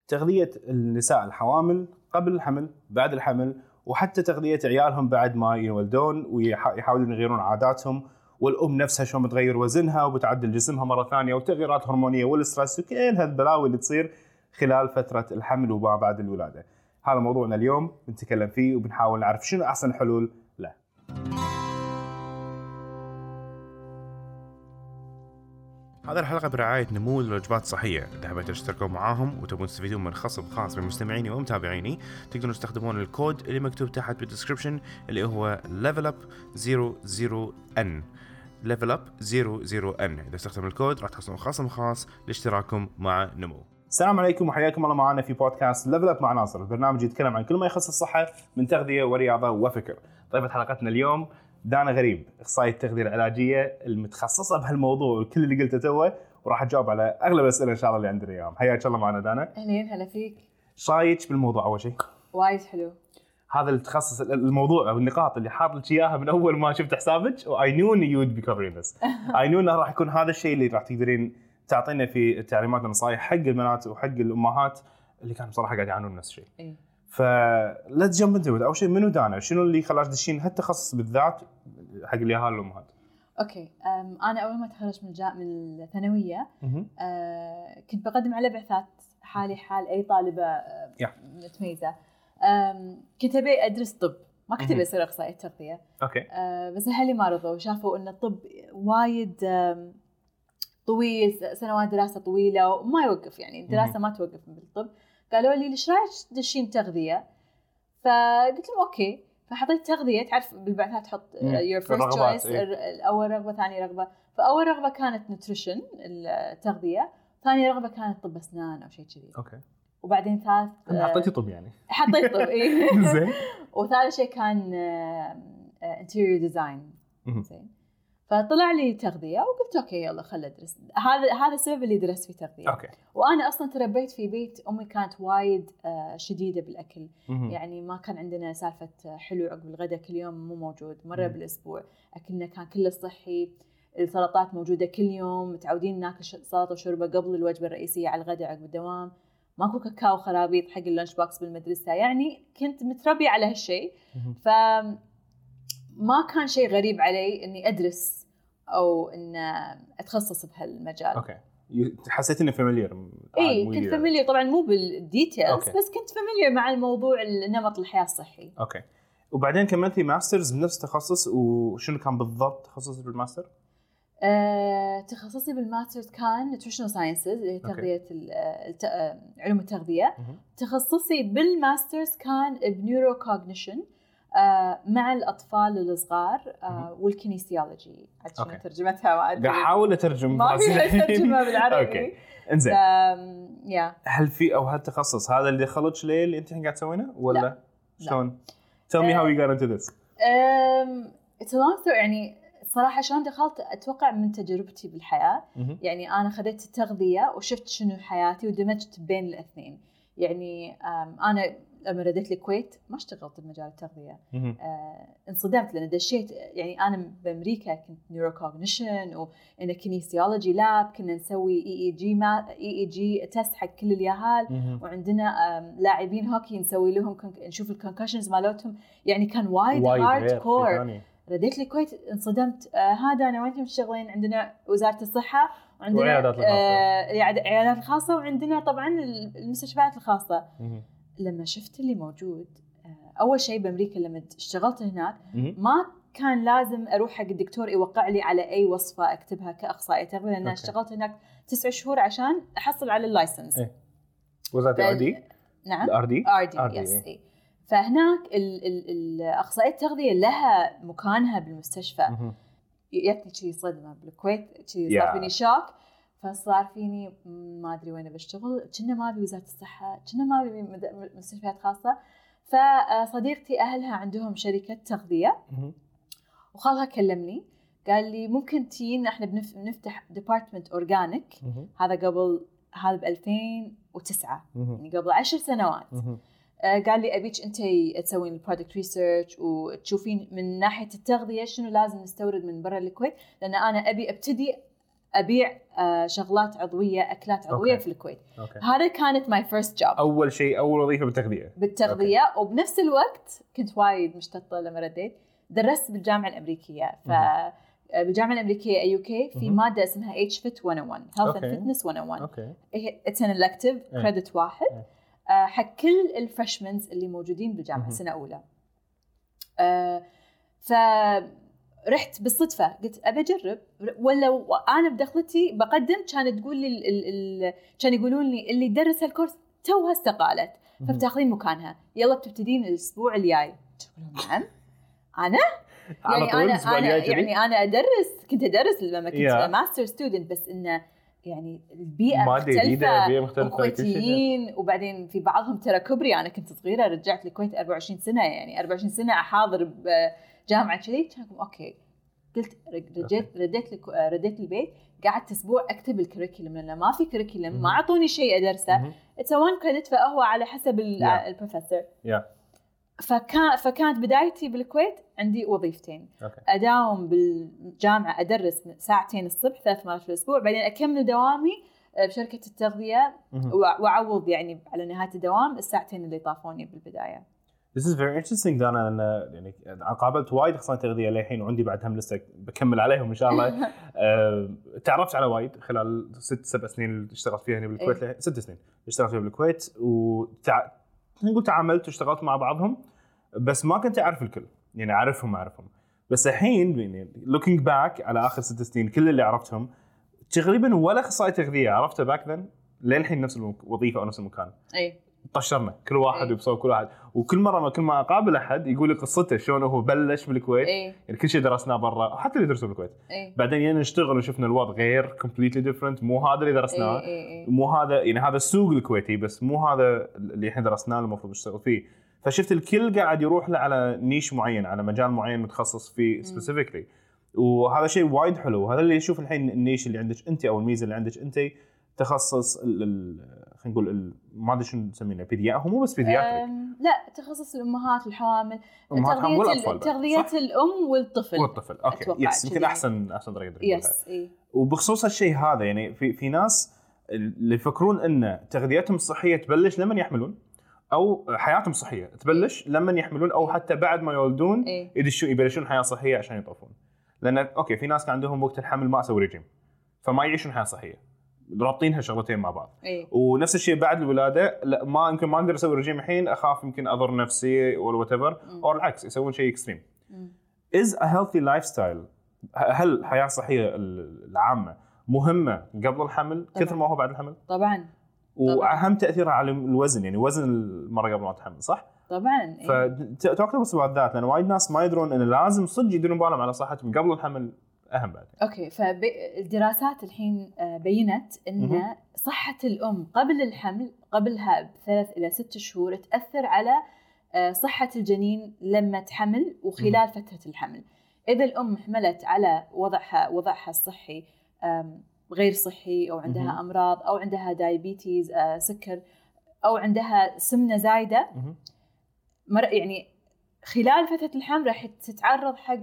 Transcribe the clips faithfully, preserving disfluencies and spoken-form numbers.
تغذية النساء الحوامل قبل الحمل بعد الحمل، وحتى تغذية عيالهم بعد ما يولدون ويحاولون يغيرون عاداتهم، والأم نفسها شلون بتغير وزنها وبتعدل جسمها مرة ثانية، وتغييرات هرمونية والستريس وكل هالبلاوي اللي تصير خلال فترة الحمل وما بعد الولادة. هذا موضوعنا اليوم بنتكلم فيه وبنحاول نعرف شنو أحسن حلول له. هذه الحلقة برعاية نمو الوجبات الصحية. إذا حبيتوا تشتركوا معاهم وتبون تستفيدون من خصم خاص بمستمعيني ومتابعيني، تقدرون تستخدمون الكود اللي مكتوب تحت بالديسكريبشن اللي هو level up zero zero n level up zero zero n. إذا استخدم الكود راح تحصلون خصم خاص لاشتراككم مع نمو. السلام عليكم وحياكم الله معنا في بودكاست ليفل اب مع ناصر، البرنامج يتكلم عن كل ما يخص الصحة من تغذية ورياضة وفكر. ضيفة حلقتنا اليوم دانا غريب، اخصائية التغذية العلاجية المتخصصة بهالموضوع وكل اللي قلته توه، وراح تجاوب على اغلب الاسئله ان شاء الله اللي عندنا اليوم. حياك الله معنا دانا. اهلين، هلا فيك. شايك بالموضوع اول شيء؟ وايد حلو هذا التخصص الموضوع او النقاط اللي حاط لك اياها من اول ما شفت حسابك، واي نيو يو وود بي كفرينج ذس. اي نيو انه راح يكون هذا الشيء اللي راح تقدرين تعطينا في التعليمات والنصائح حق البنات وحق الامهات اللي كانوا بصراحه قاعد يعانون نفس الشيء. اي فلا تجمب انت. اول شيء منو دانا؟ شنو اللي خلاك تدشين هالتخصص بالذات حق اليهال الامهات؟ اوكي، انا اول ما تخرجت من الجامعه من الثانويه أه كنت بقدم على بعثات حالي حال اي طالبه متميزه. كنت ابي ادرس طب، ما كنت ابي اصير اخصائيه تغذيه. اوكي. أه بس اهلي ما رضوا، شافوا ان الطب وايد طويل، سنوات دراسه طويله وما يوقف، يعني الدراسه ما توقف بالطب. قالوا لي ليش رايك تدشين تغذيه؟ فقلت لهم اوكي. فحطيت تغذية، تعرف بالبعثات تحط your first choice، إيه؟ أول رغبة، ثاني رغبة. فأول رغبة كانت nutrition التغذية، ثاني رغبة كانت طب أسنان أو شيء كذي. أوكي. وبعدين ثالث حطيتي طب يعني؟ حطيت طب إيه. زين. وثالث شيء كان interior design. زين. فطلع لي تغذية وقلت أوكي يلا خل أدرس. هذا هذا السبب اللي درست في تغذية. أوكي. وأنا أصلاً تربيت في بيت أمي كانت وايد شديدة بالأكل. مم. يعني ما كان عندنا سالفة حلو عقب الغداء كل يوم، مو موجود. مرة مم. بالأسبوع أكلنا كان كله صحي، السلطات موجودة كل يوم، متعودين ناكل سلطة وشوربة قبل الوجبة الرئيسية على الغداء عقب الدوام، ماكو كاكاو خرابيط حق اللانش بوكس بالمدرسة. يعني كنت متربية على هالشيء. فما كان شيء غريب علي إني أدرس أو إن أتخصص بهالمجال. أوكي. حسيت إنه فاميليير؟ إيه كنت فاميليير، طبعاً مو بالديتيلز، بس كنت فاميليير مع الموضوع النمط الحياة الصحي. أوكي. وبعدين كملتي ماسترز بنفس التخصص، وشنو كان بالضبط تخصصي بالماستر؟ أه، تخصصي بالماسترز كان نيوتريشنال ساينسز، اللي هي تغذية الت... علوم التغذية. تخصصي بالماسترز كان بنيورو كوجنيشن آه مع الأطفال الصغار آه والكينيسيولوجي. عشان ترجمتها ما أدري، بحاول أترجم ما في ترجمة بالعربي. أوكي. إنزين. يا هل في أو هالتخصص هذا اللي دخلتش ليه اللي أنت قاعد تسوينه ولا لا. شلون؟ Tell me how you got into this. um, it's a long story. يعني صراحة شلون دخلت أتوقع من تجربتي بالحياة. يعني أنا خدت التغذية وشفت شنو حياتي ودمجت بين الاثنين. يعني أنا لما رديت الكويت ما اشتغلت بمجال التغذية. آه، انصدمت لأن دشيت، يعني أنا بأمريكا كنت نيوروكوغنيشن وإن كينيسيولوجي لاب، كنا نسوي إي إي جي ما إي إي جي تست حق كل اليهال، وعندنا لاعبين هوكي نسوي لهم نشوف الكونكشنز مالتهم. يعني كان وايد هارد كور. رديت الكويت انصدمت. آه هذا أنا وأنتم تشتغلين عندنا وزارة الصحة وعندنا العيادات العيادات آه الخاصة، وعندنا طبعا المستشفيات الخاصة. لما شفت اللي موجود، أول شيء بأمريكا لما اشتغلت هناك ما كان لازم أروح حق الدكتور يوقع لي على أي وصفة أكتبها كأخصائية تغذية، لأن اشتغلت هناك تسع شهور عشان أحصل على اللايسنس. إيه. وزارة الآر دي؟ نعم. الآر دي؟ آر دي. يس. إيه. فهناك الأخصائية التغذية لها مكانها بالمستشفى. يأتي شيء صدمة بالكويت، شيء صار فيني شوك. فصار فيني ما أدري وين بشتغل، كنا ما أبي وزارة الصحة، كنا ما أبي مستشفيات خاصة. فصديقتي أهلها عندهم شركة تغذية، وخالها كلمني قال لي ممكن تيين احنا بنفتح ديبارتمنت أورجانيك. هذا قبل هذا بألفين وتسعة، يعني قبل عشر سنوات. قال لي أبيك أنت تسوين البرودكت ريسيرش وتشوفين من ناحية التغذية شنو لازم نستورد من برا الكويت، لأن أنا أبي أبتدي ابيع آه شغلات عضويه اكلات عضويه أوكي. في الكويت. أوكي. هذا كانت ماي فيرست جوب، اول شيء اول وظيفه بالتغذيه بالتغذيه. أوكي. وبنفس الوقت كنت وايد مشتطه لما رديت، درست بالجامعه الامريكيه. ف بالجامعه الامريكيه اي يو كي في ماده اسمها اتش فيت مية وواحد هيلث اند فيتنس مية وواحد. اوكي. اتس ان الكتيف كريدت واحد آه حق كل الفريشمنز اللي موجودين بالجامعه سنه اولى. آه ف رحت بالصدفه قلت ابى اجرب، ولا انا بدخلتي بقدم كانت تقول لي ال ال كان يقولون لي اللي يدرس هالكورس توها استقالت فبتاخذين مكانها، يلا بتبتدين الاسبوع الجاي. نعم انا يعني انا انا يعني انا ادرس كنت ادرس لما كنت yeah. ماستر ستودنت، بس انه يعني البيئه مختلفه كويتيين، وبعدين في بعضهم ترى كبري. انا كنت صغيره رجعت الكويت أربعة وعشرين سنه، يعني أربعة وعشرين سنه احاضر بجامعه كذي. كانكم اوكي قلت رجيت رديت لك رديت البيت، قعدت اسبوع اكتب الكريكولم لانه ما في كريكولم، ما اعطوني شيء ادرسه. اتس وان كريدت فهو على حسب البروفيسور. yeah. فكان فكانت بدايتي بالكويت عندي وظيفتين. okay. اداوم بالجامعه ادرس ساعتين الصبح ثلاث مرات في الاسبوع، بعدين اكمل دوامي بشركه التغذيه واعوض يعني على نهايه الدوام الساعتين اللي طافوني بالبدايه. This is very interesting دانا. أنا يعني قابلت وايد أخصائيين تغذية للحين، وعندي بعد هم لسه بكمل عليهم إن شاء الله. أه، تعرفت على وايد خلال ست سبع سنين اللي اشتغلت فيها هنا بالكويت. أيه. ست سنين اشتغلت فيها بالكويت، وتع... نقول تعاملت واشتغلت مع بعضهم، بس ما كنت أعرف الكل، يعني أعرفهم أعرفهم. بس الحين يعني looking back على آخر ست سنين كل اللي عرفتهم تقريبا ولا أخصائي تغذية عرفته باك then للحين نفس الوظيفة أو نفس المكان. أي. طشرنا كل واحد وبصوب كل واحد، وكل مره ما كل ما اقابل احد يقول لي قصته شلون هو بلش بالكويت. أي. يعني كل شيء درسناه برا، حتى اللي درسوا بالكويت. أي. بعدين يعني نشتغل وشفنا الوضع غير completely different، مو هذا اللي درسناه. أي. أي. مو هذا يعني هذا السوق الكويتي، بس مو هذا اللي احنا درسناه المفروض نشتغل فيه. فشفت الكل قاعد يروح له على نيش معين، على مجال معين متخصص فيه specifically، وهذا شيء وايد حلو. وهذا اللي يشوف الحين النيش اللي عندك انت او الميزه اللي عندك انت، تخصص ال خلينا نقول ما ادري شو نسميه بيديا، هو مو بس بيدياتريك، لا تخصص الامهات الحوامل، تغذيه تغذيه الام والطفل والطفل. اوكي يس يمكن احسن احسن طريقه نقولها. يس إيه. وبخصوص هالشيء هذا يعني في في ناس اللي يفكرون ان تغذيتهم الصحيه تبلش لما يحملون، او حياتهم الصحيه تبلش لما يحملون، او حتى بعد ما يولدون إيه. يدشون يبلشون حياه صحيه عشان يطوفون. لان اوكي في ناس كان عندهم وقت الحمل ما اسوي رجيم، فما يعيشون حياه صحيه، رابطينها شغلتين مع بعض. إيه. ونفس الشيء بعد الولاده، لا ما يمكن ما اقدر اسوي رجيم الحين، اخاف يمكن اضر نفسي ولا وات ايفر، او العكس يسوون شيء اكستريم. is a healthy lifestyle، هل الحياه الصحيه العامه مهمه قبل الحمل طبعاً. كثر ما هو بعد الحمل طبعا، واهم تاثيرها على الوزن، يعني وزن المره قبل ما تحمل، صح طبعا. فتوقع بس بعد ذات، لان وايد ناس ما يدرون ان لازم صدق يديرون بالهم على صحتهم قبل الحمل، اهم بعد. اوكي، فالدراسات الحين بينت ان صحه الام قبل الحمل قبلها بثلاث الى ست شهور تاثر على صحه الجنين لما تحمل وخلال فتره الحمل. اذا الام حملت على وضعها وضعها الصحي غير صحي، او عندها امراض، او عندها دايابيتيز سكر، او عندها سمنه زايده، يعني خلال فتره الحمل راح تتعرض حق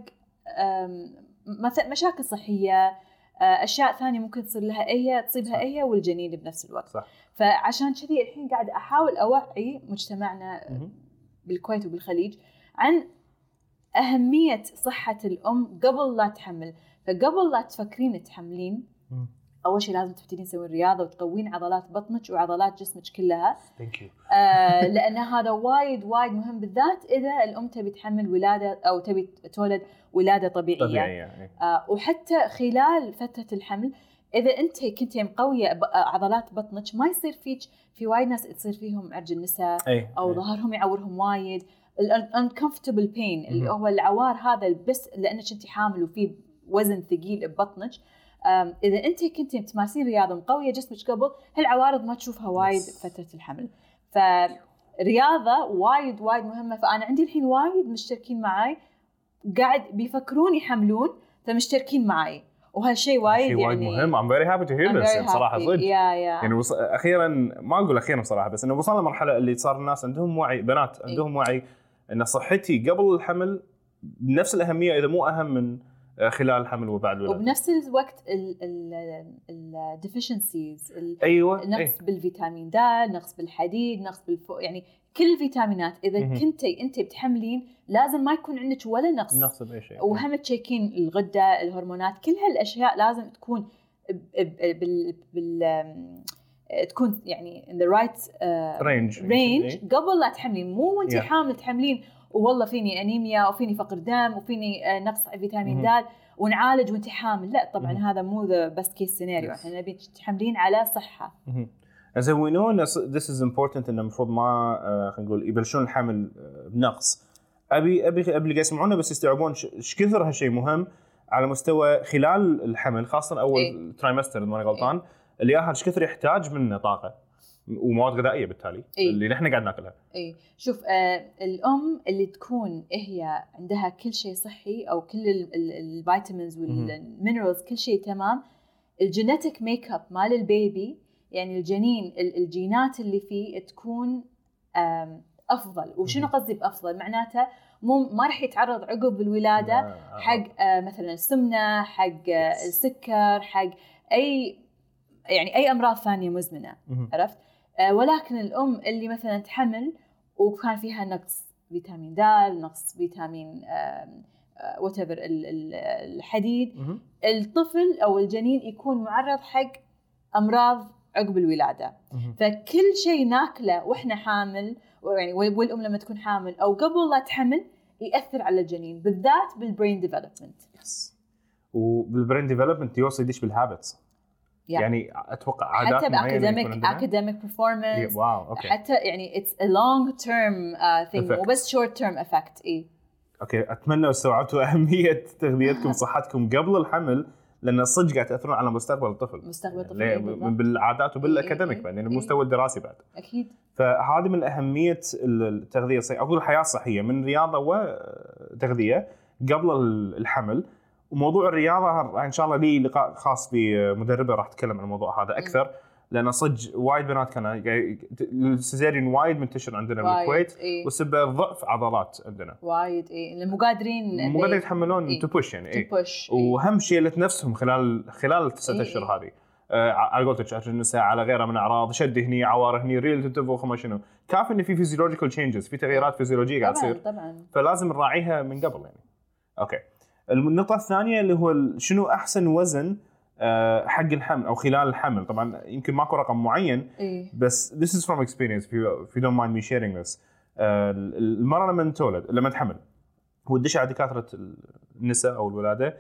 مشاكل صحيه، اشياء ثانيه ممكن تصير لها هي تصيبها هي والجنين بنفس الوقت. صح. فعشان كذي الحين قاعد احاول اوعي مجتمعنا بالكويت وبالخليج عن اهميه صحه الام قبل لا تحمل. فقبل لا تفكرين تحملين، اول شيء لازم تبتدين تسوين رياضه وتقوين عضلات بطنك وعضلات جسمك كلها. ثانك يو. آه لان هذا وايد وايد مهم، بالذات اذا الام تبي تحمل ولاده او تبي تولد ولاده طبيعيه. طبيعيه يعني. آه وحتى خلال فتره الحمل اذا انت كنتي مقويه عضلات بطنك، ما يصير فيك في وايد ناس تصير فيهم عرج النساء أي. او أي. ظهرهم يعورهم وايد، uncomfortable pain اللي هو العوار هذا بس لانك انت حامل وفي وزن ثقيل ببطنك. إذا أنت كنتي تمارسين رياضة مقوية جسمك قبل، هالعوارض ما تشوفها وايد فترة الحمل. فرياضة وايد وايد مهمة. فأنا عندي الحين وايد مشتركين معاي قاعد بيفكرون يحملون، فمشتركين معاي، وهالشيء وايد يعني وايد مهم. I'm very happy to hear this صراحة صدق. yeah, yeah. يعني وص... أخيرا ما أقول أخيرا صراحة، بس إنه وصلنا مرحلة اللي صار الناس عندهم وعي، بنات عندهم وعي إن صحتي قبل الحمل بنفس الأهمية إذا مو أهم من خلال الحمل وبعد الولاده. وبنفس الوقت الديفيشنسيز ايوه نقص أيه. بالفيتامين د، نقص بالحديد، نقص بالفو يعني كل الفيتامينات اذا مم. كنتي انت بتحملين لازم ما يكون عندك ولا نقص نقص باي شيء. وهم تشيكين الغده، الهرمونات، كل هالاشياء لازم تكون بال بال تكون يعني in the right رينج uh, range قبل لا تحملين. مو وانت yeah. حامل تحملين والله فيني انيميا وفيني فقر دم وفيني نقص فيتامين د ونعالج وانت حامل. لا طبعا مم. هذا مو the best case scenario. احنا نبي تحملين على صحه. as we know this is important ان المفروض ما خلينا نقول يبلشون الحمل بنقص. ابي ابي ابي اللي يسمعونا بس يستوعبون ايش كثر هالشيء مهم على مستوى خلال الحمل، خاصه اول إيه؟ ترايمستر اذا ماني غلطان. إيه؟ اللي ايش كثر يحتاج منه طاقه ومواد غذائيه بالتالي إيه؟ اللي نحن قاعد ناكلها. اي شوف آه الام اللي تكون هي عندها كل شيء صحي او كل الفيتامينز والمينرالز كل شيء تمام، الجينيتيك ميك اب مال البيبي يعني الجنين الجينات اللي فيه تكون افضل. وشنو قصدي بافضل؟ معناته مو ما راح يتعرض عقب الولاده حق آه مثلا السمنه، حق آه السكر، حق اي يعني اي امراض ثانيه مزمنه. عرفت؟ آه ولكن الام اللي مثلا تحمل وكان فيها نقص فيتامين د، نقص فيتامين وات ايفر الحديد، الطفل او الجنين يكون معرض حق امراض عقب الولاده. فكل شيء ناكله واحنا حامل يعني والام لما تكون حامل او قبل لا تحمل ياثر على الجنين، بالذات بالبرين ديفلوبمنت. يس. وبالبرين ديفلوبمنت يوصل يدش بالهابتس. Yeah. يعني اتوقع عادات حتى معينه academic academic performance. yeah, wow, okay. حتى يعني it's a long term uh, thing مو بس short term effect. اي اوكي اتمنى استوعبتوا اهميه تغذيتكم صحتكم قبل الحمل، لان صدق قاعد تاثرون على مستقبل الطفل، مستقبل الطفل يعني من بالعادات وبالاكاديميك بعدين يعني المستوى الدراسي بعد. اكيد. فهذه من اهميه التغذيه الصحيه او الحياه الصحيه من رياضه وتغذيه قبل الحمل. وموضوع الرياضه ان شاء الله لي لقاء خاص بمدربه راح تتكلم عن الموضوع هذا اكثر، لان صدق وايد بنات كان السيزاريان وايد منتشر عندنا بالكويت إيه؟ وسبب ضعف عضلات عندنا وايد. اي اللي مو قادرين مو قادرين يتحملون إيه؟ تبوش يعني إيه؟ تبوش وهم شيلت نفسهم خلال خلال التسعة اشهر إيه؟ هذه آه على قولتك اشهر النساء على غيرها من اعراض شد هني، عوار هني، ريل تنتفخ وما شنو، كافي ان في فيزيولوجيكال تشينجز، في تغييرات فيزيولوجيه قاعد تصير طبعا، فلازم نراعيها من قبل يعني. اوكي. النقطة الثانية اللي هو شنو أحسن وزن حق الحمل أو خلال الحمل. طبعا يمكن ماكو رقم معين إيه؟ بس this is from experience if you, if you don't mind me sharing this. المرأة لما تولد لما تحمل ودش على دكاترة النساء أو الولادة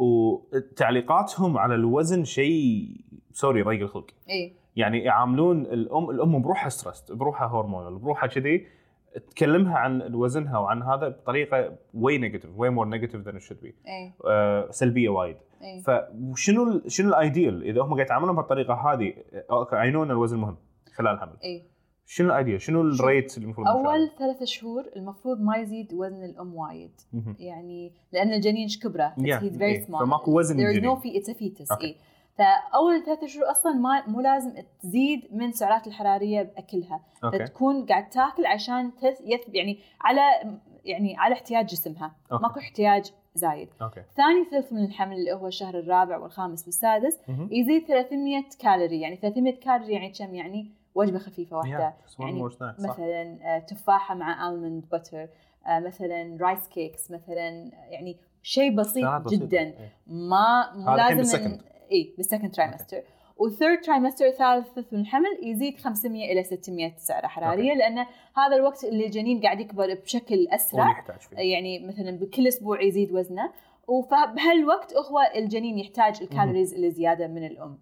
وتعليقاتهم على الوزن شيء سوري ضيق الخلق. إيه؟ يعني يعاملون الأم الأم بروحها ستريس، بروحها هرمونال، بروحها كذي، تكلمها عن وزنها وعن هذا بطريقه way negative way more negative than it should be. أي. آه سلبيه وايد. أي. فشنو شنو الايديال اذا هم قاعد يتعاملون بهالطريقه هذه عينون الوزن مهم خلال الحمل؟ اي شنو الايديال؟ شنو الريت المفروض؟ اول ثلاث شهور المفروض ما يزيد وزن الام وايد يعني لان الجنين كبره yeah. he's very small فماكو وزن there is الجنين. no في it's a fetus. okay. اي فاول ثلاث شهور اصلا ما مو لازم تزيد من السعرات الحراريه باكلها okay. فتكون قاعد تاكل عشان يثب يعني على يعني على احتياج جسمها okay. ماكو احتياج زايد. okay. ثاني ثلث من الحمل اللي هو الشهر الرابع والخامس والسادس mm-hmm. يزيد ثلاثمية كالوري. يعني ثلاثمية كالوري يعني كم؟ يعني وجبه خفيفه واحده yeah. يعني مثلا تفاحه مع آلموند باتر، مثلا رايس كيكس مثلا، يعني شيء بسيط جدا إيه. ما مو لازم اي بالسكند ترايمستر. والثيرد ترايمستر ثالث ثلث من الحمل يزيد خمسمية إلى ستمية سعرة حرارية okay. لأن هذا الوقت اللي الجنين قاعد يكبر بشكل أسرع يعني مثلا بكل أسبوع يزيد وزنه، وبهالوقت هو الجنين يحتاج الكالوريز اللي زيادة من الأم.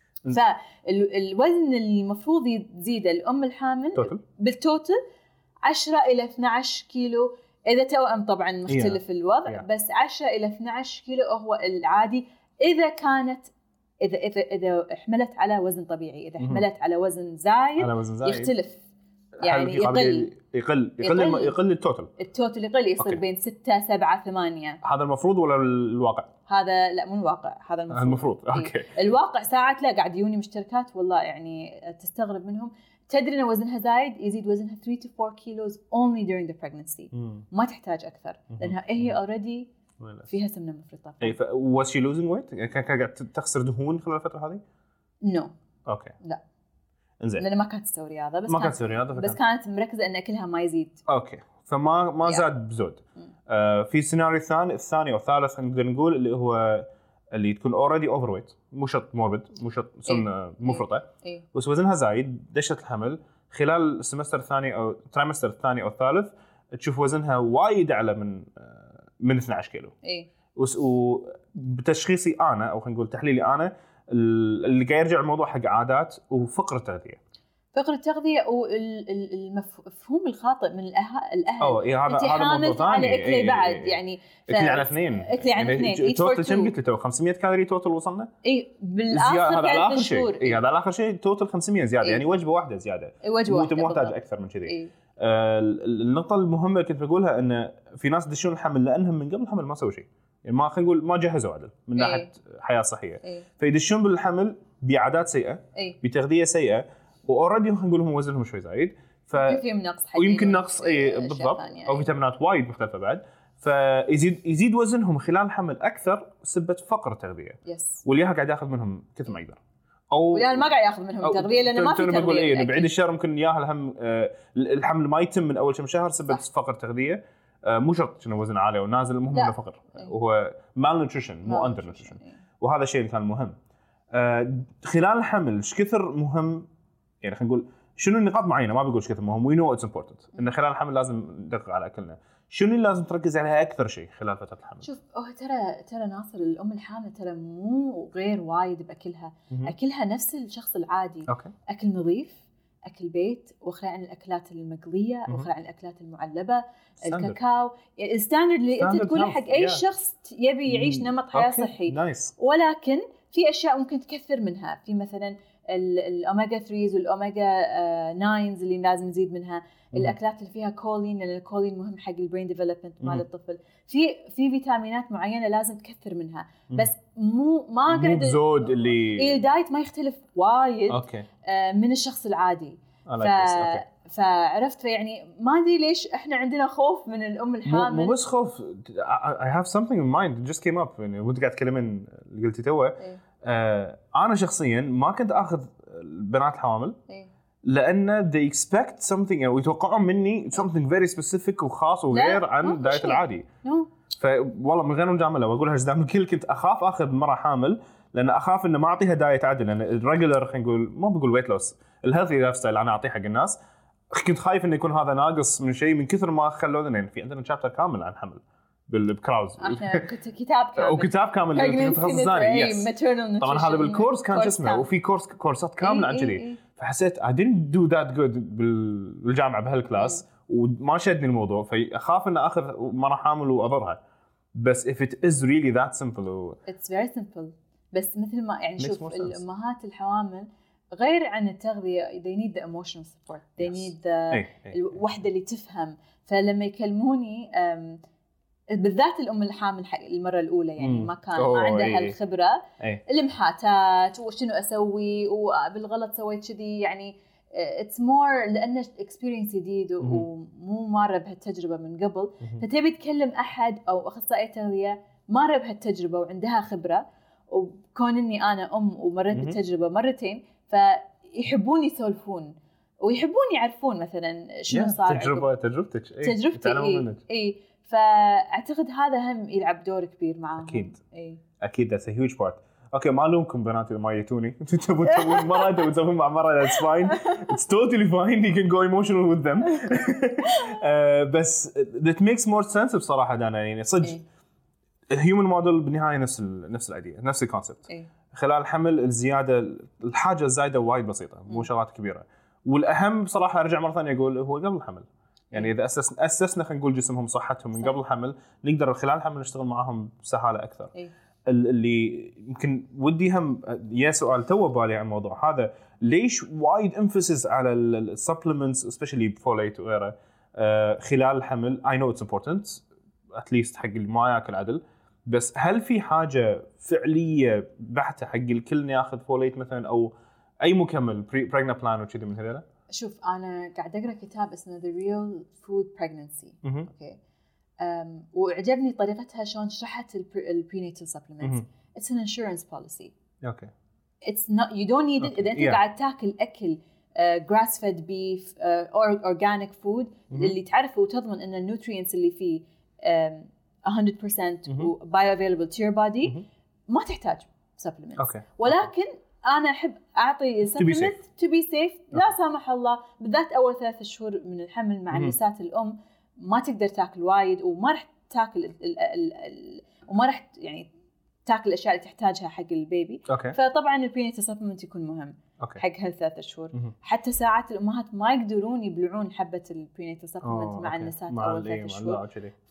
فالوزن اللي المفروض يزيد الأم الحامل توتل. بالتوتل عشرة إلى اثنا عشر كيلو، إذا توأم طبعا مختلف yeah. الوضع yeah. بس عشرة إلى اثنا عشر كيلو هو العادي إذا كانت إذا إذا إذا حملت على وزن طبيعي. إذا حملت على وزن زايد, على وزن زايد يختلف يعني يقل يقل يقل يقل, يقل التوتل التوتل يقل يصير بين ستة سبعة ثمانية. هذا المفروض ولا الواقع؟ هذا لا مو الواقع، هذا المفروض. المفروض اوكي. الواقع ساعات لا قاعد يجوني مشتركات والله يعني تستغرب منهم، تدري ان وزنها زايد يزيد وزنها ثلاثة to four kilos only during the pregnancy. مم. ما تحتاج اكثر لانها هي already فيها سمنه مفرطه. اي was she losing weight؟ كان قاعد تخسر دهون خلال الفتره هذه؟ نو no. اوكي لا انزين لأن ما كانت تسوي رياضة بس ما كانت كانت تسوي رياضة بس كانت مركزة إن أكلها ما يزيد. أوكي فما ما yeah. زاد بزود. آه في سيناريو ثاني الثاني أو الثالث نقدر نقول اللي هو اللي تكون already overweight مو شرط موربد مو شرط سمنة إيه. مفرطة إيه. بس وزنها زايد دشت الحمل خلال السمستر الثاني أو الترايمستر الثاني أو الثالث تشوف وزنها وايد أعلى من آه من اثنا عشر كيلو. إيه. وبتشخيصي أنا أو خلينا نقول تحليلي أنا اللي قاعد يرجع الموضوع حق عادات وفقر التغذية. فقر التغذية والمفهوم الخاطئ من الأهل الأهل أو إيه هذا هذا موضوع ثاني. على أكلي إيه بعد إيه يعني أكلي على اثنين. أكلي على اثنين. توتال كم قلت له خمسمية كالوري توتال وصلنا؟ إيه بالآخر هذا على آخر شيء. إيه. إيه هذا على آخر شيء توتال خمسمية زيادة. إيه. يعني وجبة واحدة زيادة. إيه وجبة واحدة. مو محتاج أكثر من كذي. إيه. آه النقطة المهمة كنت بقولها إن في ناس دشون الحمل لأنهم من قبل الحمل ما سووا شيء. يعني ما خلينا نقول ما جهزوا عدل من ناحية إيه. حياة صحية. إيه. فيدشون بالحمل بعادات سيئة. إيه. بتغذية سيئة. واوريدي خلينا نقول هم وزنهم شوي زايد ف فيهم نقص حقيقي ويمكن نقص اي بالضبط يعني. او فيتامينات وايد مختلفه بعد فيزيد يزيد وزنهم خلال الحمل اكثر بسبه فقر التغذيه يس. والليها قاعد ياخذ منهم كثر ما يقدر او واللي ما قاعد ياخذ منهم تغذيه لانه ما في تغذيه. ايه بعيد الشهر ممكن ياها الهم آه الحمل ما يتم من اول كم شهر بسبب فقر تغذيه آه مو شرط انه وزن عالي ونازل المهم انه فقر ايه. وهو مال نوتريشن مو اندر نوتريشن ايه. وهذا الشيء اللي كان مهم آه خلال الحمل ايش كثر مهم يعني خلينا نقول شنو النقاط معينه ما بقول ايش كثر مهم وي نو اتس امبورتنت ان خلال الحمل لازم ندقق على اكلنا شنو اللي لازم تركز عليها اكثر شيء خلال فتره الحمل. شوف هو ترى ترى ناصر الام الحامل ترى مو غير وايد باكلها م- اكلها نفس الشخص العادي. أوكي. اكل نظيف اكل بيت واخلى عن الاكلات المقليه واخلى عن الاكلات المعلبه الكاكاو يعني الستاندرد اللي انت تقوله حق اي yeah. شخص يبي يعيش نمط حياه okay. صحي nice. ولكن في اشياء ممكن تكثر منها في مثلا الأوميجا ثلاثة والأوميجا تسعة اللي لازم نزيد منها مم. الأكلات اللي فيها كولين لأن الكولين مهم حق البرين ديفلوبمنت مال الطفل في في فيتامينات معينة لازم تكثر منها مم. بس مو ما قاعد زود اللي الدايت ما يختلف وايد أوكي. من الشخص العادي ف... فعرفت فيعني ما أدري ليش إحنا عندنا خوف من الأم الحامل. مو بس خوف I have something in mind just came up يعني وانت قاعد تكلمين اللي قلتي توه إيه؟ آه أنا شخصياً ما كنت أخذ البنات الحوامل إيه؟ لأن they expect something يعني ويتوقعون مني something very specific وخاص وغير عن الدايت العادي. no. فوالله من غير مجاملة وأقولها جدام الكل كنت أخاف أخذ مرة حامل لأن أخاف إن ما أعطيها دايت عادل لأن الريجولر خلينا نقول ما بقول weight loss الهيلثي لايف ستايل أنا أعطيه حق الناس كنت خايف إنه يكون هذا ناقص من شيء من كثر ما خلونا يعني في عندنا شابتر كامل عن حمل بالكراوز احنا كتاب كامل وكتاب كامل للتخصصاني يس طبعا هذا بالكورس كان اسمه وفي كورس كورسات كامله عن كذي فحسيت I didn't do that good بالجامعه بهالكلاس وما شدني الموضوع فاخاف ان اخذ مره حامل واضرها بس if it is really that simple it's very simple بس مثل ما يعني شوف الامهات الحوامل غير عن التغذيه they need the emotional support they yes. need the الوحده اللي تفهم فلما يكلموني بالذات الام الحامل المره الاولى يعني ما كان ما عندها ايه. الخبره ايه. المحاتات وشنو اسوي وبالغلط سويت كذي يعني اتس مور لانه اكسبيرينس جديد ومو مره بهالتجربه من قبل فتبي تكلم احد او اخصائي تغذيه مره بهالتجربه وعندها خبره وكون اني انا ام ومرت بالتجربه مرتين فيحبون يسولفون ويحبون يعرفون مثلا شنو صار تجربه تجربتك اي تجربتي اي اي فاعتقد هذا هم يلعب دور كبير معاهم اكيد اي اكيد that's a huge part اوكي ما الومكم بناتي ما يتوني تبون تسوون مره تبون تسوون مع مره that's fine it's totally fine you can go emotional with them uh, بس that makes more sense بصراحه دانا يعني صدق الهيومن موديل بالنهايه نفس ال نفس الايديا نفس الكونسبت خلال الحمل الزياده الحاجه الزايده وايد بسيطه مو شغلات كبيره والاهم بصراحه ارجع مره ثانيه اقول هو قبل الحمل يعني اذا اسسنا اسسنا خلينا نقول جسمهم صحتهم من قبل الحمل نقدر خلال الحمل نشتغل معاهم بسهاله اكثر إيه؟ اللي يمكن ودي هم يا سؤال تو بالي عن الموضوع هذا ليش وايد امفاسيس على السبلمنتس سبيشلي فوليت وغيره آه خلال الحمل I know it's important at least حق اللي ما ياكل عدل بس هل في حاجه فعليه بحته حق الكل ياخذ فوليت مثلا او اي مكمل بريجنا بلان وكذا من هذول؟ شوف أنا قاعد أقرأ كتاب اسمه The Real Food Pregnancy. أوكي أم وعجبني طريقتها شلون شرحت البرينيتال سبلمنتس. It's an insurance policy. اوكي. It's not you don't need it. إذا أنت yeah. قاعد تاكل أكل uh, grass fed beef uh, or organic food mm-hmm. اللي تعرفه وتضمن إن النوترينتس اللي فيه um, one hundred percent mm-hmm. bioavailable to your body mm-hmm. ما تحتاج supplements. okay. ولكن okay. أنا أحب أعطي supplement to be safe. okay. لا سامح الله بالذات أول ثلاث شهور من الحمل مع mm-hmm. النساء الأم ما تقدر تاكل وايد وما راح تاكل ال ال ال ال وما راح يعني تاكل الاشياء اللي تحتاجها حق البيبي. okay. فطبعا البرينيتال سبلمنت يكون مهم okay. حق هالثلاث شهور. mm-hmm. حتى ساعات الامهات ما يقدرون يبلعون حبه البرينيتال سبلمنت مع okay. النساء اول ثلاث شهور.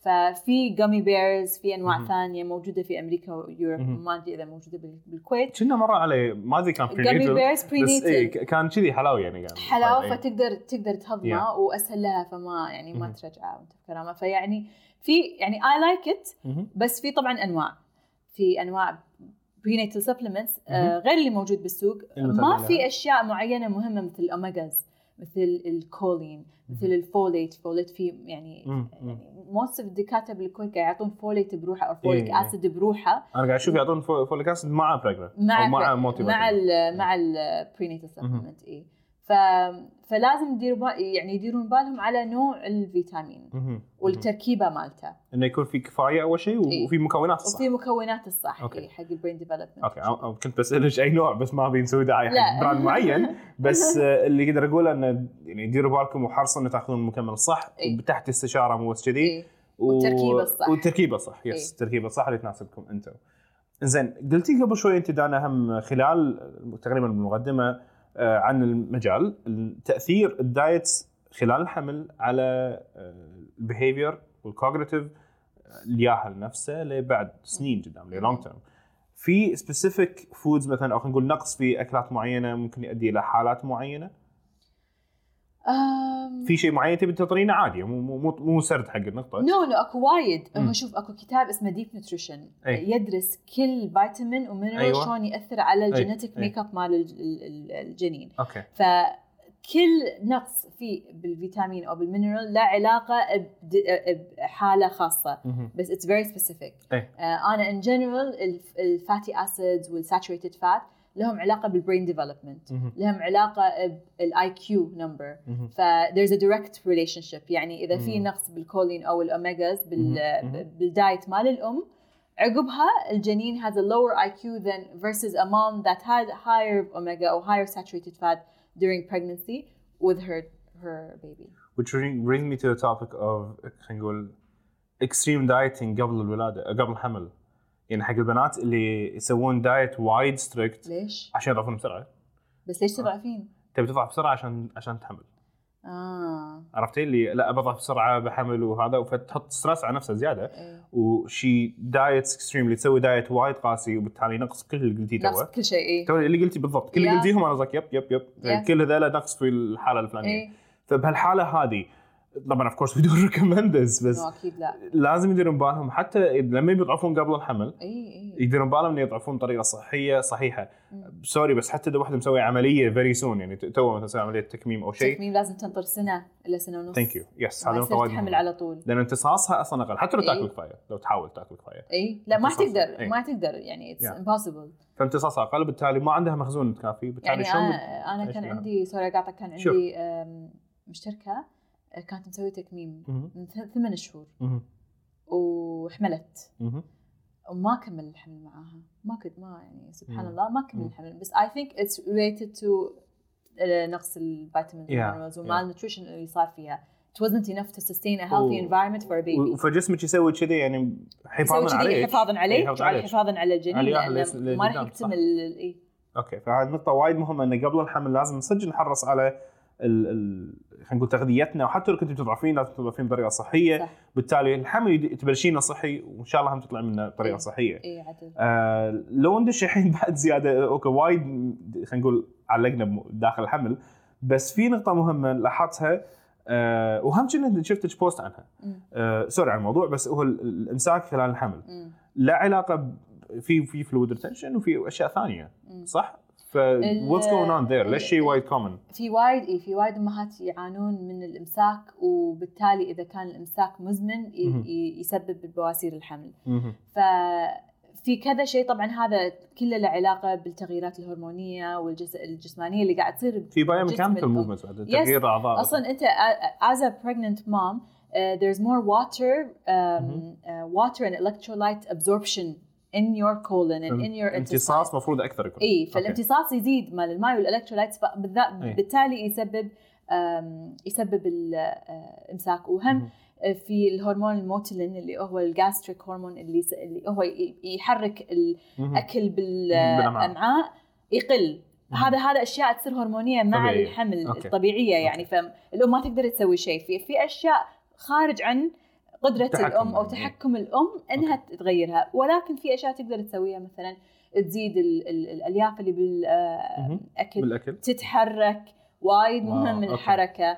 ففي جامي بيرز في انواع mm-hmm. ثانيه موجوده في امريكا ويوروب mm-hmm. ما ادري اذا موجوده بالكويت. كنا مره على ما ادري كان برينيتال بس إيه كان كذي حلاوه يعني كان حلاوه فتقدر تقدر تهضمها yeah. واسهل لها فما يعني ما mm-hmm. ترجعها وانت بكرامه. فيعني في يعني I like it mm-hmm. بس في طبعا انواع في انواع prenatal supplements آه غير اللي موجود بالسوق. ما في اشياء معينه مهمه مثل الاوميجاز مثل الكولين مثل الفوليت. فوليت في يعني يعني most of الدكاتره بالكويت قاعد يعطون فوليت بروحه او فوليك اسيد بروحه. انا قاعد اشوف يعطون فوليك اسيد مع بريجر مع مع مع ال مع البرينيتال سبلمنت. اي ف فلازم يديروا يعني يديرون بالهم على نوع الفيتامين والتركيبه مالته انه يكون في كفايه اول شيء وفي مكونات الصح وفي مكونات الصح إيه حق البرين ديفلوبمنت. اوكي كنت بسالك اي نوع بس ما بينسوي داعي حق براند معين بس اللي قدر اقوله انه يعني ديروا بالكم وحرصوا ان تاخذون المكمل الصح إيه؟ وتحت استشاره مو بس كذي إيه؟ والتركيبه الصح والتركيبه الصح يس إيه؟ التركيبه الصح اللي تناسبكم انتم. زين قلتي قبل شوي انت دانا هم خلال تقريبا المقدمه عن المجال تأثير الدايت خلال الحمل على البيهيفير والكوغنيتيف الياهل نفسه لبعد سنين قدام للونج تيرم. في سبيسيفيك فودز مثلا او خلينا نقول نقص في اكلات معينه ممكن يؤدي الى حالات معينه. أم... في شيء معين تبي تطرينا عادي مو مو مو سرد حق النقطه. نو نو اكو وايد. انا اشوف اكو كتاب اسمه ديب نيوتريشن يدرس كل فيتامين ومينرال أيوة. شلون ياثر على الجينيتيك ميك اب مال الجنين. اوكي. فكل نقص في بالفيتامين او بالمينرال له علاقه بحاله خاصه بس اتس فيري سبيسيفيك. انا ان جنرال الفاتي اسيدز والساتوريتد فات لهم علاقه بالبرين ديفلوبمنت لهم علاقه بالاي كيو نمبر. ف there's a direct relationship يعني اذا في نقص بالكولين او الاوميجاز بالدايت مال الام عقبها الجنين has a lower I Q than versus a mom that had higher omega or higher saturated fat during pregnancy with her her baby. Which brings me to the topic of خلينا نقول extreme dieting قبل الولاده قبل الحمل. يعني حق البنات اللي يسوون دايت وايد ستريكت ليش؟ عشان يضعفون بسرعه. بس ليش تضعفين؟ تبي تضعف بسرعه عشان عشان تحمل. اه عرفتي اللي لا بضعف بسرعه بحمل وهذا فتحط ستريس على نفسها زياده. أيه. وشي دايت اكستريملي تسوي دايت وايد قاسي وبالتالي نقص كل اللي قلتيه نقص كل شيء. ايه تو اللي قلتي بالضبط كل اللي قلتيهم انا قصدك يب يب يب yeah. كل هذول نقص في الحاله الفلانيه. ايه. فبهالحاله هذه طبعا اوف كورس بدون ريكومندز بس اكيد لا لازم يديرون بالهم حتى لما يضعفون قبل الحمل. اي اي يديرون بالهم انه يضعفون بطريقه صحيه صحيحه. سوري بس حتى اذا واحده مسويه عمليه فيري سون يعني تو مثلا عمليه تكميم او شيء تكميم لازم تنطر سنه الا سنه ونص. ثانك يو يس هذا نقطه وايد تحمل على طول لان امتصاصها اصلا اقل حتى لو تاكل كفايه لو تحاول تاكل كفايه اي لا ما تقدر ايه؟ ما تقدر يعني اتس امبوسيبل. فامتصاصها اقل بالتالي ما عندها مخزون كافي بالتالي يعني انا, أنا كان عندي سوري قاعده كان عندي مشتركه كانت مسوية تكميم من ثمان شهور وحملت وما كمل الحمل معاها ما كنت ما يعني سبحان الله ما كمل الحمل بس I think it's related to نقص الفيتامين والمينرالز ومال نيوتريشن اللي صار فيها. It wasn't enough to sustain a healthy environment for a baby. فجسمك يسوي كذي يعني حفاظا عليك حفاظا عليك حفاظا على الجنين لأنه ما راح يكتمل إيه. أوكي فهذه النقطة وايد مهمة إن قبل الحمل لازم نصدق نحرص على ال ال خلينا نقول تغذيتنا وحتى لو كنت تضعفين لازم تضعفين بطريقة صحية. صح. بالتالي الحمل تبلشينه صحي وإن شاء الله هم تطلع منه بطريقة صحية. إيه عدل. آه لو ندش الحين بعد زيادة أوكي وايد خلينا نقول علقنا داخل الحمل بس في نقطة مهمة لاحظتها أه وهم كنت شفت بوست عنها أه سوري عن الموضوع بس هو الامساك خلال الحمل لا علاقه في في فلويد ريتنشن وفي اشياء ثانيه. مم. صح ف what's going on there ليش شيء وايد common؟ في وايد إيه في وايد أمهات يعانون من الإمساك، وبالتالي إذا كان الإمساك مزمن يسبب بواسير الحمل. ففي كذا شيء طبعا هذا كله له علاقة بالتغييرات الهرمونية والجسمانية اللي قاعد تصير في بايوميكانيكال موفمنتس بعد تغيير الأعضاء. أصلا أنت as a pregnant mom uh, there's more water um, uh, water and electrolyte absorption in your colon and in your امتصاص مفروض أكثر يكون. إيه فالامتصاص يزيد مال الماء والإلكترولايتس بالتالي يسبب يسبب الإمساك. وهم في الهرمون الموتيلين اللي هو الجاستريك هرمون اللي اللي هو يحرك الأكل بالأمعاء يقل. هذا هذا أشياء تصير هرمونية مع طبيعية. الحمل أوكي. الطبيعية يعني فالأم ما تقدر تسوي شيء. في في أشياء خارج عن قدرة الأم أو تحكم الأم إنها أوكي. تغيرها، ولكن في أشياء تقدر تسويها، مثلا تزيد ال ال الألياف اللي بالأكل, بالأكل تتحرك وايد مهم من الحركة.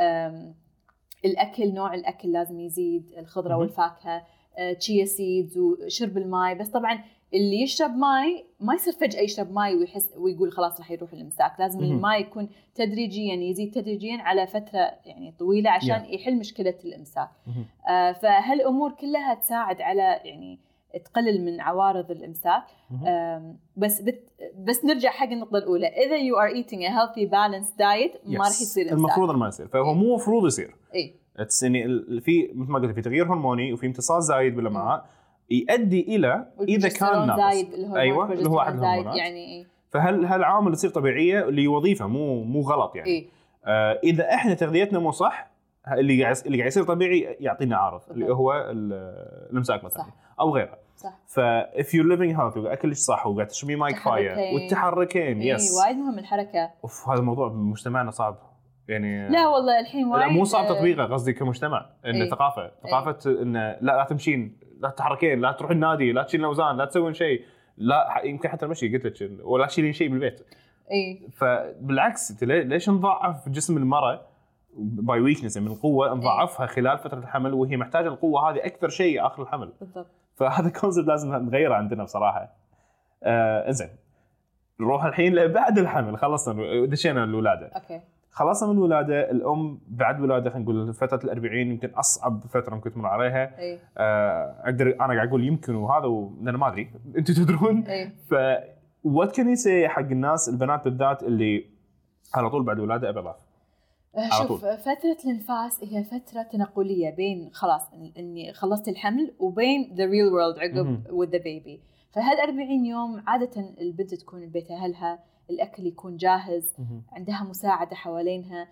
الأكل نوع الأكل لازم يزيد، الخضرة والفاكهة، تشيا سيدز وشرب الماء. بس طبعا اللي يشرب ماء ما يصير فجأة يشرب ماء ويحس ويقول خلاص راح يروح الإمساك. لازم الماء يكون تدريجيا يزيد تدريجيا على فترة يعني طويلة عشان yeah. يحل مشكلة الإمساك. آه فهالأمور كلها تساعد على يعني تقلل من عوارض الإمساك. آه بس بت بس نرجع حق النقطة الأولى، إذا you are eating a healthy balanced diet yes. ما راح يصير إمساك. المفروض ما يصير، فهو مو مفروض يصير. إيه يعني في مثل ما قلت في تغيير هرموني وفي امتصاص زايد بالأمعاء يؤدي الى اذا كان ناقص ايوه اللي هو واحد الهرمونات يعني. فهل هالعامل يصير طبيعيه لوظيفه مو مو غلط يعني. إيه؟ آه اذا احنا تغذيتنا مو صح اللي قاعد اللي قاعد يصير طبيعي يعطينا عارض اللي هو الامساك مثلا او غيره. صح. ف if you're living healthy واكلك صح وقاعد تشربي ماء كفايه والتحركين إيه يس وايد مهم الحركه. اوف هذا الموضوع بمجتمعنا صعب يعني. لا والله الحين وايد لا مو صعب تطبيقه، قصدي كمجتمع ان إيه؟ ثقافه ثقافه إيه؟ ان لا لا تمشين، لا تتحركين، لا تروح النادي، لا تشيلين اوزان، لا تسوين شيء، لا يمكن حتى المشي قلت لك ولا تشيلين شيء بالبيت. اي فبالعكس انت ليش نضاعف جسم المراه باي ويكنس من القوه نضاعفها خلال فتره الحمل وهي محتاجه القوه هذه اكثر شيء اخر الحمل. بالضبط. فهذا كونسبت لازم نغيره عندنا بصراحه. آه انزين نروح الحين لبعد الحمل، خلصنا دشينا الولاده. اوكي خلصنا من الولاده. الام بعد الولاده خلينا نقول فتره الأربعين يمكن اصعب فتره ممكن تمر عليها. أي. آه اقدر انا قاعد اقول يمكن وهذا انا ما ادري انتم تدرون. ف وات كان يسي حق الناس البنات بالذات اللي على طول بعد الولاده ابي اضاف. شوف فتره الانفاس هي فتره تنقليه بين خلاص اني خلصت الحمل وبين the real world عقب with the baby. فهال أربعين يوم عاده البنت تكون ببيت اهلها، الأكل يكون جاهز، عندها مساعدة حوالينها.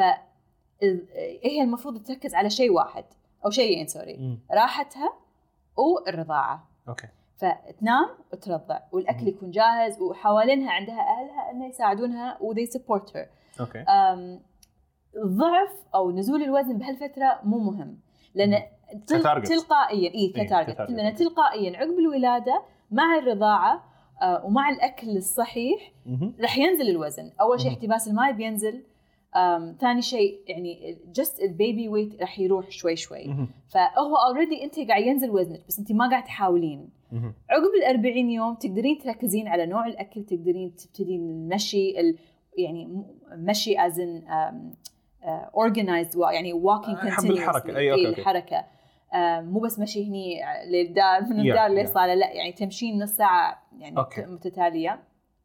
فهي المفروض تركز على شيء واحد أو شيئين سوري، راحتها والرضاعة. أوكي. فتنام وترضع والأكل يكون جاهز وحوالينها عندها أهلها أن يساعدونها و they support her. أوكي. ضعف أو نزول الوزن بهالفترة مو مهم لأن تل... تلقائيا إيه كتارجت إيه لأن تلقائيا عقب الولادة مع الرضاعة آه ومع الأكل الصحيح رح ينزل الوزن. أول شيء احتباس الماء بينزل، ثاني شيء يعني just البيبي ويت رح يروح شوي شوي. فهو already أنت قاعد ينزل وزنك بس أنت ما قاعد تحاولين. عقب الأربعين يوم تقدرين تركزين على نوع الأكل، تقدرين تبتدين المشي ال... يعني مشي as in um, uh, organized يعني walking continuously. أي أوكي أوكي. الحركة مو بس مشي هني للدار من الدار للصالة، لا يعني تمشين نص ساعة يعني أوكي. متتالية.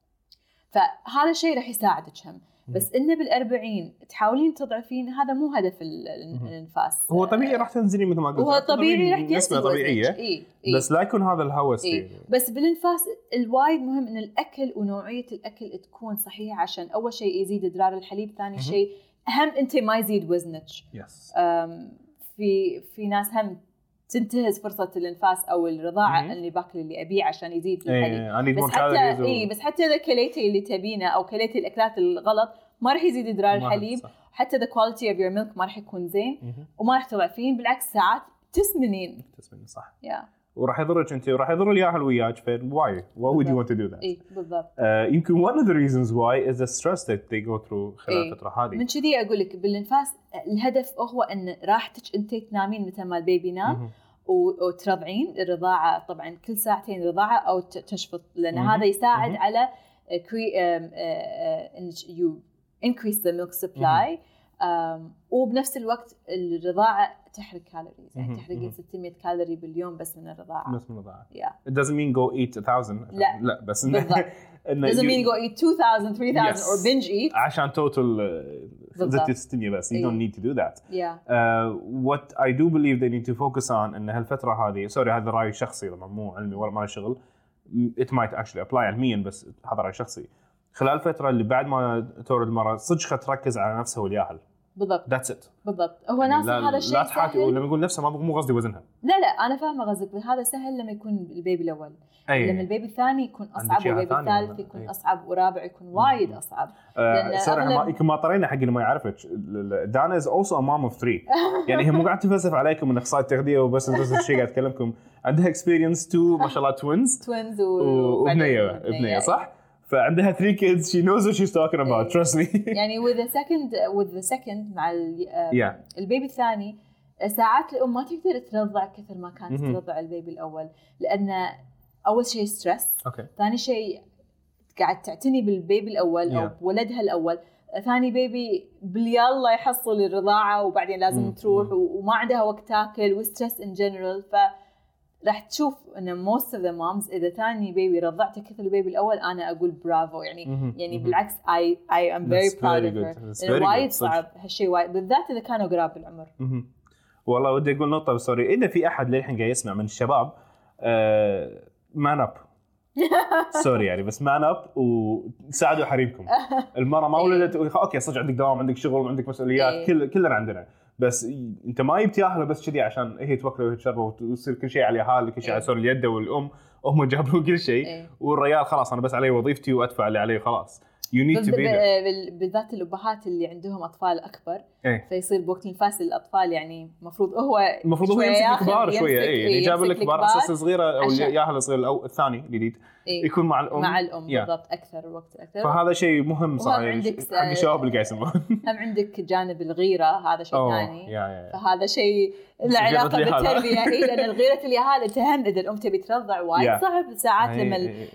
فهذا الشيء راح يساعدك هم. بس إنه بالأربعين تحاولين تضعفين هذا مو هدف الانفاس. هو طبيعي راح تنزلين مثل ما قلت. هو طبيعي راح تنزل طبيعية. إيه إيه. بس لا يكون هذا الهوس. إيه. بس بالانفاس الوايد مهم إن الأكل ونوعية الأكل تكون صحيحة عشان أول شيء يزيد إدرار الحليب، ثاني شيء هم أنت ما يزيد وزنك. يس. في في ناس هم تنتهز فرصة الانفاس أو الرضاعة mm-hmm. اللي باكل اللي أبيه عشان يزيد الحليب. إيه بس حتى إيه بس حتى إذا كليتي اللي تبينه أو كليتي الأكلات الغلط ما راح يزيد إدرار الحليب. حتى the quality of your milk ما راح يكون زين mm-hmm. وما راح تضعفين، بالعكس ساعات تسمنين. تسمنين صح. yeah. وراح يضرك أنت وراح يضر الياهل وياك. فين why why would you want to do that؟ إيه بالضبط. uh, يمكن one of the reasons why is the stress that they go through خلال الفترة إيه. هذه. من كذي أقول لك بالانفاس الهدف هو أن راحتك أنت تنامين متى ما البيبي نام. mm-hmm. وترضعين. الرضاعة طبعا كل ساعتين رضاعة أو تشفط لأن هذا يساعد على cre- um, uh, uh, you increase the milk supply. um, وبنفس الوقت الرضاعة تحرق كالوريز يعني تحرقين ستمية كالوري باليوم بس من الرضاعة. بس من الرضاعة. Yeah. It doesn't mean go eat a thousand. لا. لا بس إنه doesn't mean go eat two thousand, three thousand yes. or binge eat. عشان total زدت ستمية بس. You إيه. don't need to do that. Yeah. Uh, what I do believe they need to focus on إن هالفترة هذه sorry هذا رأي شخصي طبعا مو علمي ولا ما له شغل. It might actually apply علميا بس هذا رأي شخصي. خلال الفترة اللي بعد ما تولد المرأة صدق تركز على نفسها والياهل. بالضبط. That's it. بالضبط. هو يعني ناس هذا الشيء لا تحاتي لما يقول نفسه ما مو قصدي وزنها. لا لا أنا فاهمة قصدك بس هذا سهل لما يكون البيبي الأول. أيه. لما البيبي الثاني يكون أصعب والبيبي الثالث يكون أيه. أصعب ورابع يكون وايد أصعب. لأن صراحة ما يمكن ما طرينا حق اللي ما يعرفك دانا is also a mom of three. يعني هي مو قاعدة تفلسف عليكم من أخصائي التغذية وبس بس الشيء قاعد أتكلمكم عندها experience to ما شاء الله twins. twins وابنية ابنية صح؟ فعندها three kids she knows what she's talking about trust me. يعني with the second with the second مع yeah. البيبي الثاني ساعات الأم ما تقدر ترضع كثر ما كانت mm-hmm. ترضع البيبي الأول لأن أول شيء ستريس okay. ثاني شيء قاعد تعتني بالبيبي الأول yeah. أو بولدها الأول ثاني بيبي باليلا يحصل الرضاعة وبعدين لازم mm-hmm. تروح وما عندها وقت تاكل وستريس in general ف راح تشوف ان most of the moms اذا ثاني بيبي رضعته كثر البيبي الاول انا اقول برافو يعني mm-hmm. يعني بالعكس I I am very That's proud of her وايد صعب هالشيء وايد بالذات اذا كانوا قراب بالعمر. mm-hmm. والله ودي اقول نقطه سوري اذا في احد للحين قاعد يسمع من الشباب مان اب سوري يعني بس مان اب وساعدوا حريمكم. المراه ما ولدت اوكي صدق عندك دوام عندك شغل عندك مسؤوليات كل كلنا عندنا بس انت ما جبت ياهله بس كذي عشان هي توكل وهي تشرب وتصير كل شيء على اهالي كل شيء على سور اليد والام هم جابوا كل شيء والرجال خلاص انا بس علي وظيفتي وادفع اللي عليه خلاص. You need to be there. بالذات الأبهات اللي عندهم أطفال أكبر إيه؟ فيصير بوقت الفاصل الأطفال يعني مفروض هو المفروض هو يمسك الكبار شوية إيه يعني جاب لك كبار أساس صغيرة أو ياهل الصغير أو الثاني الجديد إيه؟ يكون مع الأم مع الأم yeah. بالضبط أكثر الوقت أكثر فهذا شيء مهم صحيح حق الشباب اللي قاعد يسمعون. هم عندك جانب الغيرة هذا شيء ثاني yeah, yeah. فهذا شيء له علاقة بالتربية إيه لأن الغيرة اليهال تهم إذا الأم تبي ترضع وايد yeah. صعب ساعات لما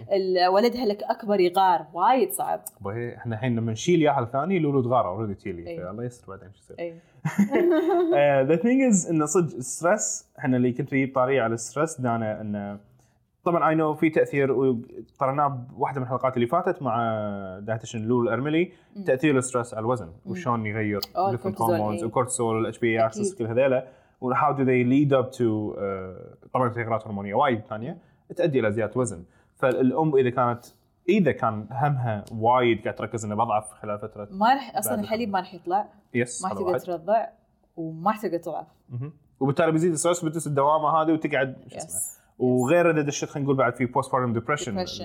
ولدها لك أكبر يغار وايد صعب. بهي إحنا الحين لما نشيل ياهل ثاني لولو تغار أوريدي تيلي أيه. فالله يستر بعدين شو يصير. أيه. uh, the thing is إن صدق الستريس إحنا اللي كنت فيه طاري على الستريس دانا إنه طبعا I know في تأثير وطرناه بواحدة من الحلقات اللي فاتت مع دايتيشن لول الأرملي م. تأثير الستريس على الوزن وشون يغير different hormones والكورتيزول والاتش بي اكسس كل هذيلا و how do they lead up to uh, طبعا تغيرات هرمونية وايد ثانية تؤدي إلى زيادة وزن. فالأم إذا كانت إذا كان همها وايد قاعد تركز إنه بضعف خلال فترة ما راح أصلاً الحليب ما راح يطلع yes. ما تقدر ترضع وما راح تقدر تضعف وبالتالي بيزيد الستريس بتس الدوامة هذه وتقعد شو اسمه yes. وغير هذا الشيء خلينا نقول بعد في post partum depression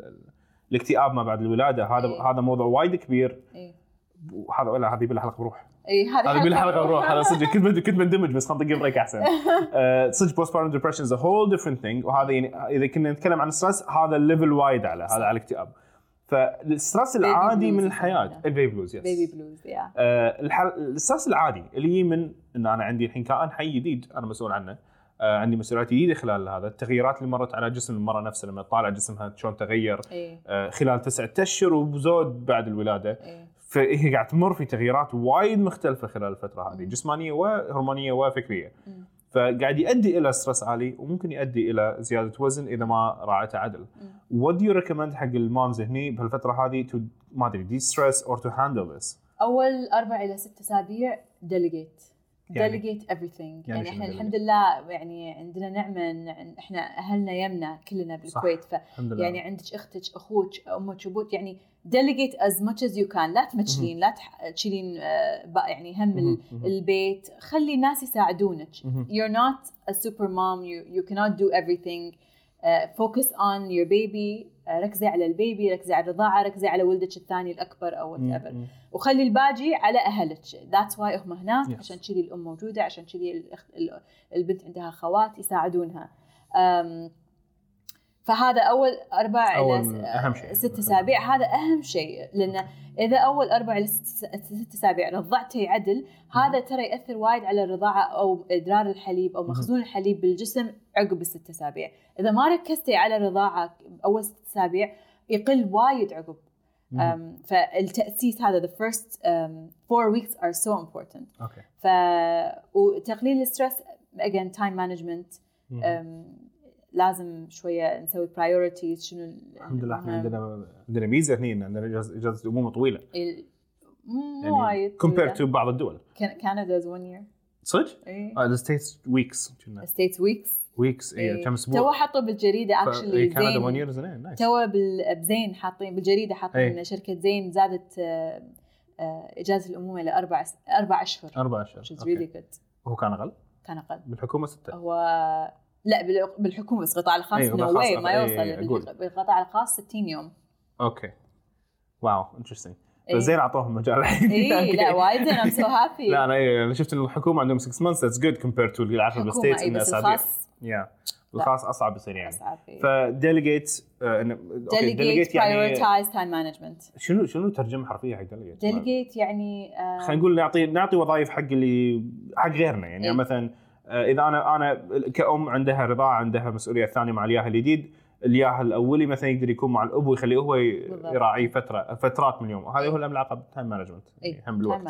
الاكتئاب ما بعد الولادة هذا إيه. هذا موضوع وايد كبير إيه. وهذا ولا هذه بالحلقة بروح إيه هذه بالحلقة بروح هذا صدق كنت كنت بندمج بس خلينا نطق بريك أحسن. صدق post partum depression is a whole different thing وهذا يعني إذا كنا نتكلم عن الستريس هذا الليفل وايد على هذا على الاكتئاب. فالستريس العادي من الحياة البيبي بلوز يس بيبي بلوز يا الستريس العادي اللي هي من إن أنا عندي الحين كائن حي جديد أنا مسؤول عنه آه عندي مسؤوليات جديدة خلال هذا التغييرات اللي مرت على جسم المرأة نفسها لما طالع جسمها شلون تغير إيه؟ آه خلال تسعة أشهر وزود بعد الولادة إيه؟ فهي قاعد تمر في تغييرات وايد مختلفة خلال الفترة هذه جسمانية وهرمونية وفكرية م. فقاعد يؤدي إلى ستريس عالي وممكن يؤدي إلى زيادة وزن إذا ما راعته عدل. What do you recommend حق المامز هني بهالفترة هذه to ما أدري de-stress or to handle this؟ أول أربع إلى ست أسابيع delegate يعني delegate everything يعني, يعني إحنا الحمد لله يعني عندنا نعمة إن إحنا أهلنا يمنا كلنا بالكويت ف يعني عندك أختك أخوك أمك أبوك يعني delegate as much as you can لا تمشلين لا تشيلين يعني هم البيت خلي الناس يساعدونك you're not a super mom you you cannot do everything uh, focus on your baby uh, ركزي على البيبي ركزي على الرضاعة ركزي على ولدك الثاني الأكبر أو whatever وخلي الباقي على أهلك that's why هم هناك yes. عشان تشيلي الأم موجودة عشان تشيلي البنت عندها خوات يساعدونها um, فهذا أول أربع إلى ست أسابيع هذا أهم شيء لأن إذا أول أربع إلى ست أسابيع رضعتي عدل هذا ترى يأثر وايد على الرضاعة أو إدرار الحليب أو مخزون الحليب بالجسم عقب الست أسابيع. إذا ما ركزتي على الرضاعة أول ست أسابيع يقل وايد عقب. um, فالتأسيس هذا the first um, four weeks are so important. اوكي. ف وتقليل الستريس again time management. um, لازم شويه نسوي priorities. شنو الحمد لله احنا عندنا عندنا ميزه هنا، عندنا اجازه امومه طويله مو وايد compared to بعض الدول. Canada's one year صدق؟ ايه اه the states weeks. states weeks weeks ايه كم اسبوع. تو حطوا بالجريده actually زين. كندا one year زين نايس. تو بزين حاطين بالجريده حاطين ان شركه زين زادت اجازه الامومه لاربع اربع اشهر. اربع اشهر. which is really good. هو كان اقل؟ كان اقل. بالحكومه ستة. هو لا بالحكومه بس القطاع الخاص أيه نو واي ما يوصل. أيه بالقطاع الخاص ستين يوم. اوكي واو انترستينج. زين اعطوهم مجال الحين. اي لا وايد زين ام سو هابي. لا انا انا شفت الحكومه عندهم six months that's good compared to العشرة بالستيتس ان اسابيع. يا الخاص اصعب يصير يعني. ف فديليجيت ديليجيت برايورتايز تايم مانجمنت. شنو شنو ترجمه حرفيه حق ديليجيت؟ ديليجيت يعني خلينا نقول نعطي نعطي وظائف حق اللي حق غيرنا يعني. إيه؟ مثلا اذا انا انا كأم عندها رضاعه عندها مسؤوليه ثانيه مع الياها الجديد، الياها الاولي مثلا يقدر يكون مع الاب ويخليه هو يراعيه فتره فترات من اليوم. وهذا هو العلاقه بالتايم مانجمنت. هم بالوقت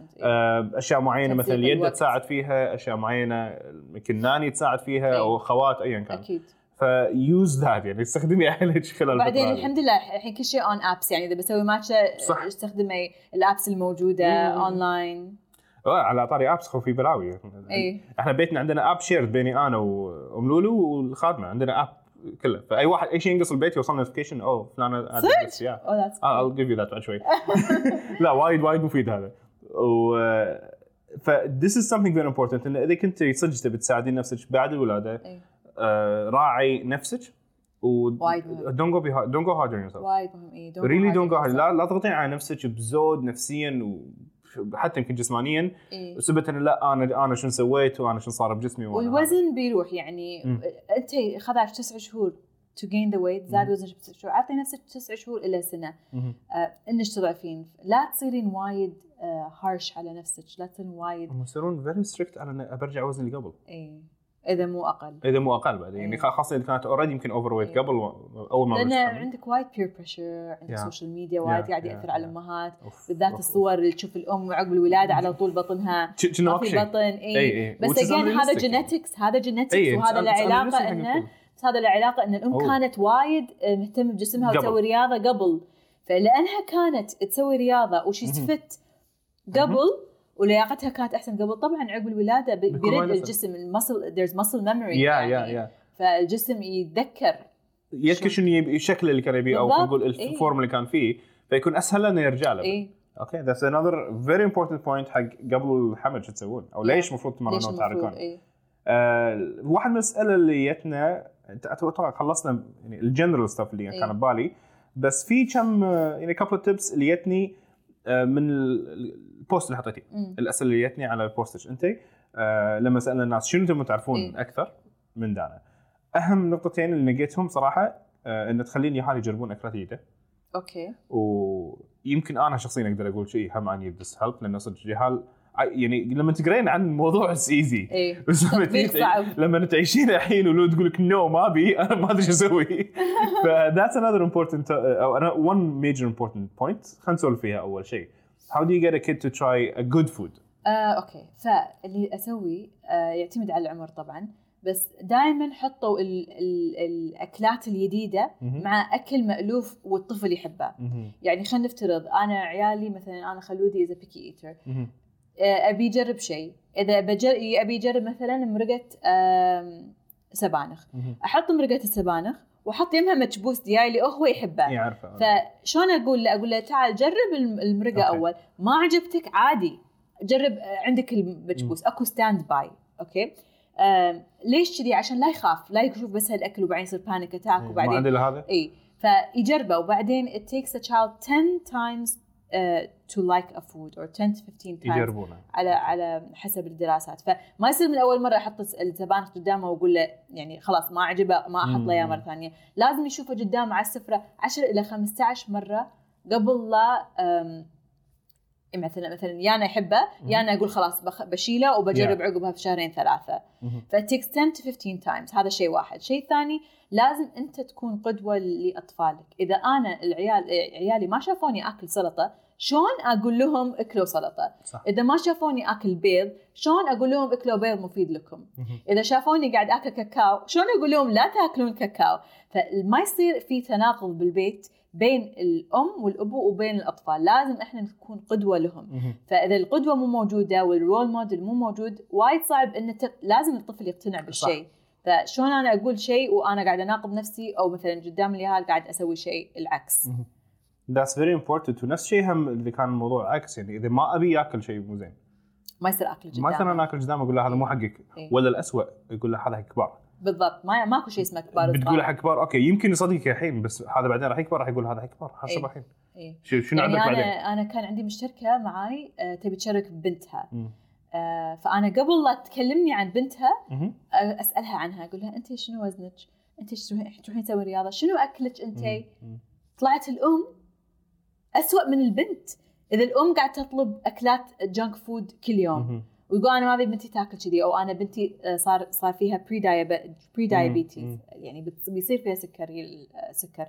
اشياء معينه مثلا اليد تساعد فيها، اشياء معينه يمكن ناني تساعد فيها أي. او خوات ايا كان. اكيد. فيوز ذات يعني استخدمي اهلك خلال بعدين الحمد لله الحين كل شيء اون ابس يعني اذا بسوي ماتشا استخدمي الابس الموجوده اونلاين. على طاري ابس خو في بلاوي. أي. احنا بيتنا عندنا اب شيرد بيني انا وام لولو والخادمه، عندنا اب كله، فاي واحد اي شيء ينقص البيت يوصل نوتيفيكيشن او فلان صدق يا I'll give you that بعد شوي. لا وايد وايد مفيد هذا. و ف this is something very important ان اذا كنت صدق تبي تساعدين نفسك بعد الولاده آه راعي نفسك و don't go be don't go hard on yourself. وايد مهم اي really don't go hard. لا لا تضغطين على نفسك بزود نفسيا و حتى يمكن جسمانيا. إيه؟ وسبت ان لا انا انا شنو سويت وانا شنو صار بجسمي. والوزن بيروح يعني. م. انت خذك تسع شهور to gain the weight زاد وزنك بتسع شهور. اعطي نفسك تسع شهور الى سنه آه انك تضعفين. لا تصيرين وايد آه harsh على نفسك. لا تصيرين وايد يصيرون very strict على برجع وزني اللي قبل. اي اذا مو اقل اذا مو اقل بعد يعني خاصه اذا كانت اوريدي يمكن اوفر ويت قبل اول ما لان عندك وايد بير بريشر عندك سوشيال ميديا وايد قاعد ياثر على الامهات بالذات الصور اللي تشوف الام عقب الولاده على طول بطنها في بطن اي بس اجين هذا جينيتكس هذا جينيتكس وهذا له علاقه انه هذا له علاقه ان الام كانت وايد مهتمه بجسمها وتسوي رياضه قبل فلانها كانت تسوي رياضه وشي تفت قبل ولياقتها كانت احسن قبل طبعا عقب الولاده بيرد الجسم المسل there's muscle memory yeah, يعني yeah, yeah. فالجسم يتذكر يذكر شنو يبي الشكل اللي كان يبيه او نقول الفورم اللي كان فيه فيكون اسهل انه يرجع له. إيه؟ اوكي that's another very important point حق قبل الحمل شو تسوون او ليش المفروض تمرنون تحركون. إيه؟ آه واحد من الاسئله اللي جتنا اتوقع خلصنا يعني الجنرال ستاف اللي إيه؟ كان ببالي بس في كم يعني كابل تيبس اللي جتني من البوست اللي حطيتيه الاسئله اللي جتني على البوستج انت آه لما سالنا الناس شنو تبون تعرفون إيه؟ اكثر من دانا. اهم نقطتين اللي لقيتهم صراحه آه ان تخليني حالي يجربون اكلات جديده. اوكي. ويمكن انا شخصيا اقدر اقول شيء هم اني بدس هيلب لانه صدق جهال يعني لما تقرين عن الموضوع ايزي إيه؟ بس لما تعيشين الحين ولو تقول لك نو ما ابي انا ما ادري شو اسوي. ف that's another important او one major important point خلينا نسولف فيها. اول شيء how do you get a kid to try a good food؟ آه، اوكي فاللي اسوي آه، يعتمد على العمر طبعا بس دائما حطوا ال ال الاكلات الجديده مع اكل مألوف والطفل يحبه. يعني خلينا نفترض انا عيالي مثلا انا خلودي اذا بيكي ايتر ابي يجرب شيء اذا بجر... ابي يجرب مثلا مرقه سبانخ احط مرقه السبانخ واحط يمها مكبوس ديايلي هو يحبه يعرفه. فشون اقول له اقول له تعال جرب المرقه أوكي. اول ما عجبتك عادي جرب عندك المكبوس اكو ستاند باي. اوكي آه ليش كذي عشان لا يخاف لا يشوف بس هالاكل وبعدين يصير بانيك اتاك وبعدين ما عندي هذا اي فيجربه وبعدين it takes a child ten times uh, to like a food or ten to fifteen times يجربونه على على حسب الدراسات. فما يصير من اول مره احط السبانخ قدامه واقول له يعني خلاص ما عجبه ما احط له اياه مره ثانيه. لازم يشوفه قدامه على السفره عشرة الى خمسة عشر مره قبل لا مثلا مثلا يا انا احبه يا انا اقول خلاص بشيله وبجرب yeah. عقبها في شهرين ثلاثه. فتيكس ten to fifteen times. هذا شيء واحد. شيء ثاني لازم انت تكون قدوه لاطفالك. اذا انا العيال عيالي ما شافوني اكل سلطه شلون اقول لهم اكلوا سلطه؟ صح. اذا ما شافوني اكل بيض شلون اقول لهم اكلوا بيض مفيد لكم؟ اذا شافوني قاعد اكل كاكاو شلون اقول لهم لا تاكلون كاكاو؟ فما يصير في تناقض بالبيت بين الام والابو وبين الاطفال. لازم احنا نكون قدوه لهم. فاذا القدوه مو موجوده والرول موديل مو موجود وايد صعب ان ت... لازم الطفل يقتنع بالشيء. فشلون انا اقول شيء وانا قاعده اناقض نفسي او مثلا قدام العيال قاعد اسوي شيء العكس. That's very important. ونفس الشيء هم اذا كان الموضوع عكس، يعني اذا ما ابي ياكل شيء مو زين ما يصير اكل قدامه. ما يصير انا اكل قدامه اقول له هذا مو حقك. إيه؟ ولا الأسوأ يقول له هذا كبار. بالضبط. ما ماكو شيء اسمه كبار. بتقول له كبار اوكي يمكن يصدقك الحين بس هذا بعدين راح يكبر راح يقول هذا كبار حسب الحين. إيه؟ إيه؟ شنو يعني عندك أنا بعدين؟ انا كان عندي مشتركه معي أه تبي تشارك ببنتها. أه فانا قبل لا تكلمني عن بنتها أه اسالها عنها اقول لها انت شنو وزنك؟ انت تروحين تسوي رياضه؟ شنو اكلك انت؟ طلعت الام أسوأ من البنت. إذا الأم قاعد تطلب أكلات جانك فود كل يوم ويقول أنا ما أبي بنتي تاكل كذي أو أنا بنتي صار صار فيها بري بري دايابيتيز يعني بيصير فيها سكري السكر.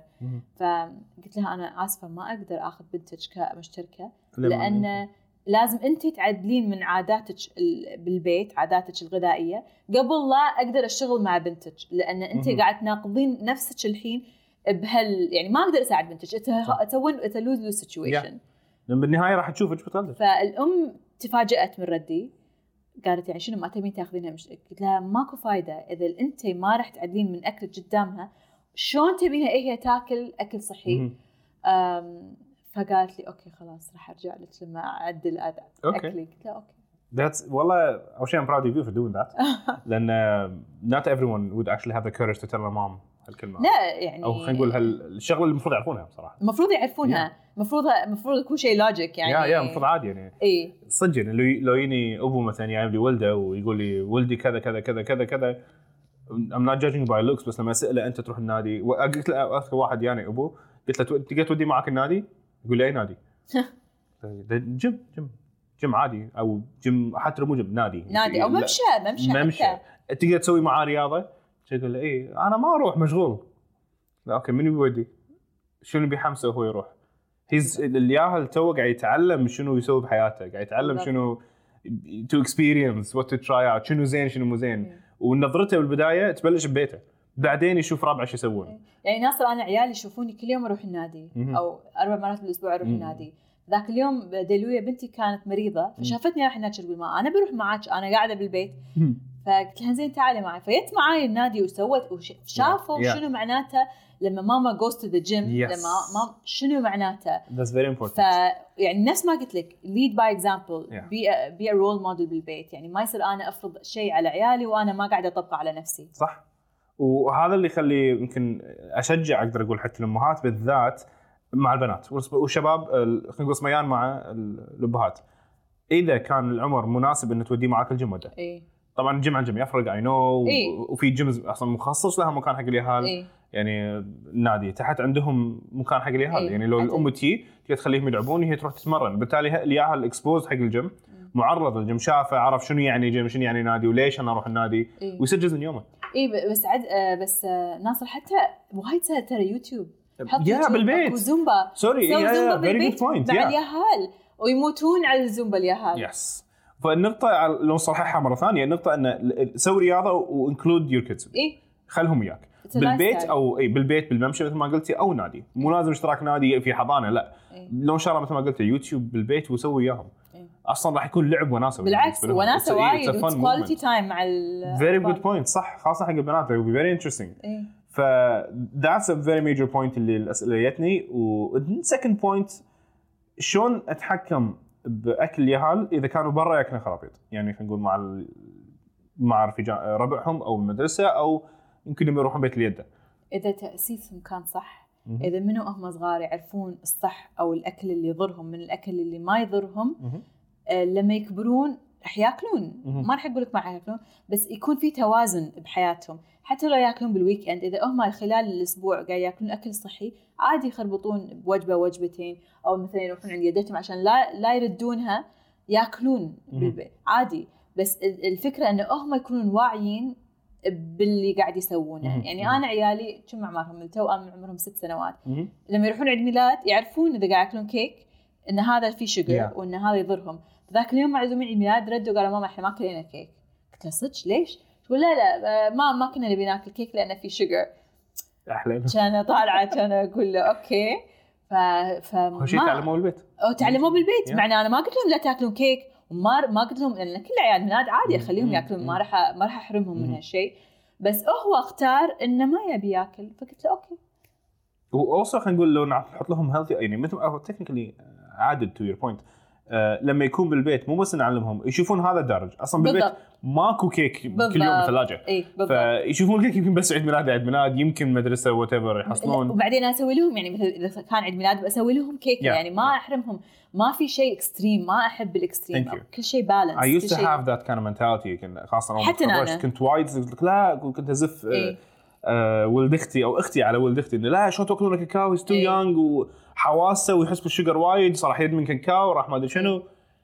فقلت لها أنا آسفة ما أقدر أخذ بنتك كمشتركة لأن لازم أنت تعدلين من عاداتك بالبيت عاداتك الغذائية قبل لا أقدر أشتغل مع بنتك لأن أنت قاعد تناقضين نفسك الحين بهال يعني ما اقدر اساعد بنتك اتسوون اتلوز لو سيتويشن لان بالنهايه راح تشوفك بتقدر. فالام تفاجات من ردي قالت يعني شنو ما تبين تاخذينها مش... قلت لها ماكو فايده اذا انت ما راح تعدلين من اكلك قدامها شلون تبينها هي تاكل اكل صحي. أم... فقالت لي اوكي خلاص راح ارجع لك لما اعدل اكلي. قلت لها اوكي That's والله اول شيء I'm proud of you for doing that لان not everyone would actually have the courage to tell their mom هالكلمة. لا يعني او خلينا نقول هالشغله اللي المفروض يعرفونها بصراحه. المفروض يعرفونها المفروض المفروض يكون شيء لوجيك يعني. يا يا المفروض عادي يعني. اي صدق لو لو يني ابو مثلا جايب لي ولده ويقول لي ولدي كذا كذا كذا كذا كذا I'm not judging by looks بس لما اساله انت تروح النادي وقلت له اذكر واحد يعني ابو قلت له تقدر تودي معك النادي يقول لي اي نادي؟ جيم جيم جيم عادي او جيم حتى مو جيم نادي نادي او ممشى ممشى ممشى تقدر تسوي معاه رياضه. يقول له ايه انا ما اروح مشغول. لا اوكي من بيودي شنو بيحمسه هو يروح. هيز الياهل تو قاعد يتعلم شنو يسوي بحياته قاعد يتعلم شنو تو اكسبيرينس وات تو تراي اوت شنو زين شنو مو زين. ونظرته بالبدايه تبلش ببيته بعدين يشوف ربعه شو يسوون. يعني ناصر انا عيالي يشوفوني كل يوم اروح النادي او اربع مرات بالاسبوع اروح النادي. ذاك اليوم دلوية بنتي كانت مريضه فشافتني راح هناك تقول ما انا بروح معاك انا قاعده بالبيت. فقلت لها زين تعالي معي فيت معاي النادي وسوت وشافوا yeah. شنو معناته لما ماما goes to the gym. yes. لما ما شنو معناته. That's very important. ف يعني نفس ما قلت لك lead by example. yeah. be a, be a role model بالبيت يعني ما يصير أنا أفرض شيء على عيالي وأنا ما قاعدة أطبقه على نفسي. صح. وهذا اللي يخلي يمكن أشجع أقدر أقول حتى الأمهات بالذات مع البنات والشباب خلينا نقول صميان مع الأبهات إذا كان العمر مناسب إن توديه معك الجيم وده. إيه. طبعا الجيم عن جيم يفرق اي نو. إيه؟ وفي جيمز اصلا مخصص لها مكان حق اليهال. إيه؟ يعني النادي تحت عندهم مكان حق اليهال. إيه؟ يعني لو الام تي تقدر تخليهم يلعبون هي تروح تتمرن بالتالي اليهال اكسبوز حق الجيم معرض للجيم شافه عرف شنو يعني جيم شنو يعني نادي وليش انا اروح النادي. إيه؟ ويصير جزء من يومه. اي بس عد بس ناصر حتى وايد سهل ترى يوتيوب يا بالبيت زومبا سوري يا فيري جود بوينت مع اليهال ويموتون على الزومبا اليهال. يس فالنقطة لو نصححها مرة ثانية النقطة أن سوي رياضة وانكلود يور كيدز. إيه؟ خلهم وياك بالبيت أو إيه بالبيت بالممشى مثل ما قلتي أو نادي مو لازم اشتراك نادي في حضانة لا. إيه؟ لو إن شاء الله مثل ما قلتي يوتيوب بالبيت وسوي وياهم. إيه؟ أصلاً راح يكون لعب وناسة. بالعكس وناسة وايد وكواليتي تايم مع ال. Very good point صح خاصة حق البنات it will be very interesting. إيه؟ ف that's a very major point اللي الأسئلة جتني. و second point شلون أتحكم باكل اليهال اذا كانوا برا ياكلون خرابيط يعني خلينا نقول مع ال... مع رفيجان ربعهم او المدرسه او يمكن يروحون بيت اليد. اذا تاسيسهم كان صح م- اذا منو هم صغار يعرفون الصح او الاكل اللي يضرهم من الاكل اللي ما يضرهم. آه لما يكبرون رح ياكلون، ما رح اقول لك ما رح ياكلون، بس يكون في توازن بحياتهم. حتى لو ياكلون بالويك اند، اذا هم خلال الاسبوع قاعد ياكلون اكل صحي عادي يخربطون بوجبه وجبتين، او مثلا يروحون عند يدتهم عشان لا لا يردونها ياكلون بالبيت عادي. بس الفكره انه هم يكونون واعيين باللي قاعد يسوونه. يعني انا عيالي كم عمرهم؟ التوأم عمرهم ست سنوات. لما يروحون عيد ميلاد يعرفون اذا قاعد ياكلون كيك ان هذا فيه شجر yeah. وان هذا يضرهم. ذاك اليوم معزومين عيد ميلاد ردوا قالوا ماما احنا ما كلينا كيك. قلت له صدق ليش؟ تقول لا لا ما ما كنا نبي ناكل كيك لانه فيه شجر. احلى. كان طالعه كان اقول له اوكي. ف فما شيء تعلموه بالبيت او تعلموه بالبيت. yeah. معنى انا ما قلت لهم لا تاكلون كيك، وما ما قلت لهم ان كل عيال ميلاد عادي اخليهم ياكلون، ما راح ما راح احرمهم من هالشيء. بس هو اختار انه ما يبي ياكل، فقلت له اوكي. واوصل خلينا نقول لو نحط لهم هيلثي يعني مثل او تكنيكلي عادد تو يور بوينت. لما يكون بالبيت مو بس نعلمهم يشوفون هذا الدرج اصلا بالبيت بالضبط. ماكو كيك بالضبط. كل يوم بالثلاجه اي فيشوفون الكيك يمكن بس عيد ميلاد عيد ميلاد يمكن مدرسه وات ايفر يحصلون. وبعدين اسوي لهم يعني مثل اذا كان عيد ميلاد بسوي لهم كيك yeah. يعني ما احرمهم. ما في شيء اكستريم، ما احب الاكستريم، كل شيء بالانس. I used to have that kind of mentality كن خاصه حتى انا كنت وايد لا كنت ازف إيه؟ آه ولد اختي او اختي على ولد اختي انه لا شو تاكلون كاكاو تو يونغ وحواسه ويحس بالشجر وايد صراحه يدمن كاكاو راح ما ادري شنو.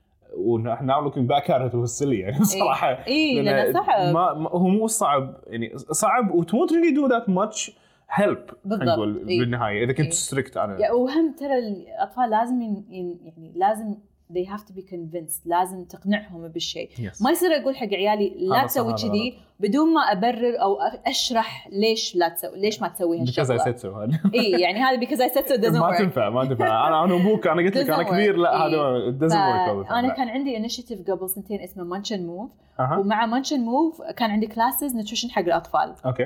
ونحن looking back at it وسلي يعني صراحه اي لانه صعب. ما هو مو صعب يعني صعب و don't really do that much help نقول إيه؟ بالنهايه اذا كنت إيه؟ strict على يعني وهم ترى الاطفال لازم يعني لازم they have to be convinced، لازم تقنعهم بالشيء. yes. ما يصير اقول حق عيالي لا تسوي كذي بدون ما ابرر او اشرح ليش لا تسوي ليش ما تسوي هالشغله. because I said so هذا اي يعني هذا because I said so doesn't ما work. تنفع ما تنفع انا انا ابوك انا قلت لك انا كبير لا هذا doesn't work. انا كان عندي initiative قبل سنتين اسمه Munch and Move أه. ومع Munch and Move كان عندي classes nutrition حق الاطفال. اوكي.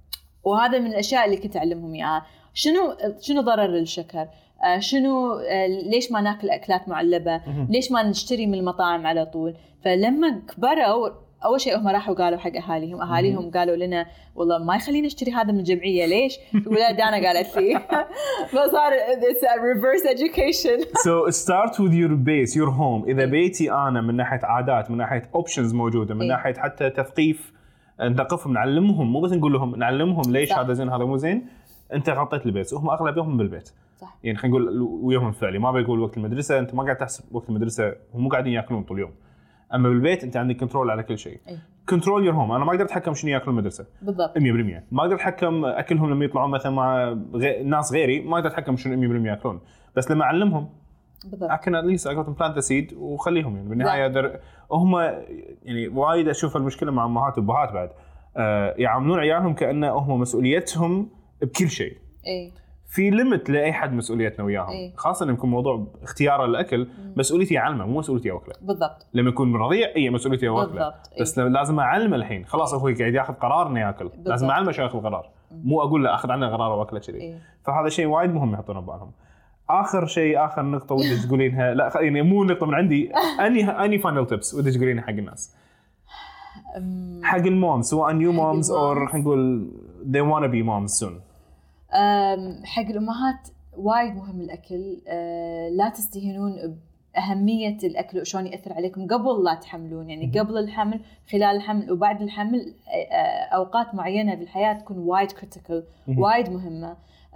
وهذا من الاشياء اللي كنت اعلمهم اياها. شنو شنو ضرر الشكر، آه شنو آه ليش ما ناكل اكلات معلبه، ليش ما نشتري من المطاعم على طول. فلما كبروا اول شيء هم راحوا قالوا حق اهاليهم اهاليهم قالوا لنا والله ما يخلينا نشتري هذا من الجمعيه ليش. ولا دانا قالت لي فصار it's a reverse education. so start with your base your home. اذا بيتي انا من ناحيه عادات من ناحيه options موجوده من ناحيه حتى تثقيف نثقفهم نعلمهم مو بس نقول لهم نعلمهم ليش صح. هذا زين هذا مو زين. انت غطيت البيت وهم اغلبهم بالبيت صح. يعني خلينا نقول وياهم الفعلي ما بيقول وقت المدرسه انت ما قاعد تحسب وقت المدرسه هم مو قاعدين ياكلون طول اليوم. اما بالبيت انت عندك كنترول على كل شيء. كنترول يور هوم. انا ما اقدر اتحكم شنو ياكلون المدرسه بالضبط مية بالمية. ما اقدر اتحكم اكلهم لما يطلعون مثلا مع غي... ناس غيري ما اقدر اتحكم شنو مية بالمية ياكلون. بس لما اعلمهم بالضبط اكن اتليست اقدر بلانت سيد وخليهم يعني بالنهايه در... هم يعني وايد اشوف المشكله مع امهات وابهات بعد آه يعاملون عيالهم كانه هم مسؤوليتهم بكل شيء. اي في ليميت لاي حد مسؤوليتنا وياهم. إيه؟ خاصه لما يكون موضوع اختيار الاكل مم. مسؤوليتي اعلمه مو مسؤوليتي اوكله. بالضبط. لما يكون رضيع اي مسؤوليتي اوكله بس إيه؟ لازم اعلمه الحين خلاص هو قاعد ياخذ قرار انه ياكل بالضبط. لازم اعلمه شو ياخذ قرار مم. مو اقول له اخذ عنه قرار واكله كذي. إيه؟ فهذا شيء وايد مهم يحطونه ببالهم. اخر شيء اخر نقطه ودي تقولينها لا يعني مو نقطه من عندي اني اني فاينل تيبس ودي تقولينها حق الناس حق الموم سواء نيو مومز او خلينا نقول they want to be moms soon. حق الأمهات وايد مهم الأكل. أه لا تستهينون بأهمية الأكل وشون يأثر عليكم قبل لا تحملون يعني قبل الحمل خلال الحمل وبعد الحمل. أه أوقات معينة بالحياة تكون وايد كريتيكال وايد مهمة.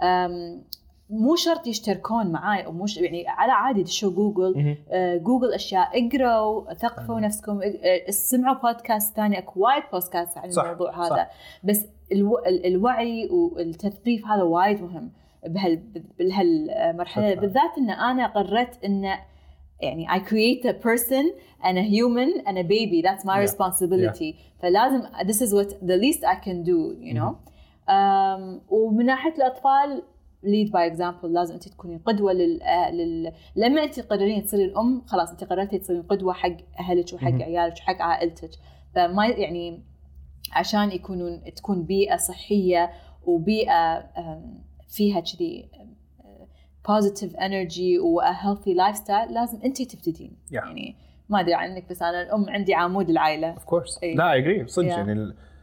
مو شرط يشتركون معاي أو مش يعني على عادي تشو جوجل آه جوجل أشياء اقرأوا ثقفوا نفسكم اسمعوا بودكاست ثاني أكو وايد بودكاست عن الموضوع صح هذا صح. بس الو... الوعي والتثقيف هذا وايد مهم بهال بهالمرحلة بالذات إن أنا قررت إن يعني I create a person and a human and a baby that's my yeah. responsibility yeah. فلازم this is what the least I can do you know. um, ومن ناحية الأطفال lead by example لازم أنت تكونين قدوة لل... لل... لما أنت تقررين تصيرين أم خلاص أنت قررتي تصيرين قدوة حق أهلك وحق عيالك وحق عائلتك. فما يعني عشان يكونون تكون بيئة صحية وبيئة فيها كذي positive energy و a healthy lifestyle لازم أنت تبتدين yeah. يعني ما أدري عنك بس أنا الأم عندي عمود العائلة of course. لا I agree صدق yeah. يعني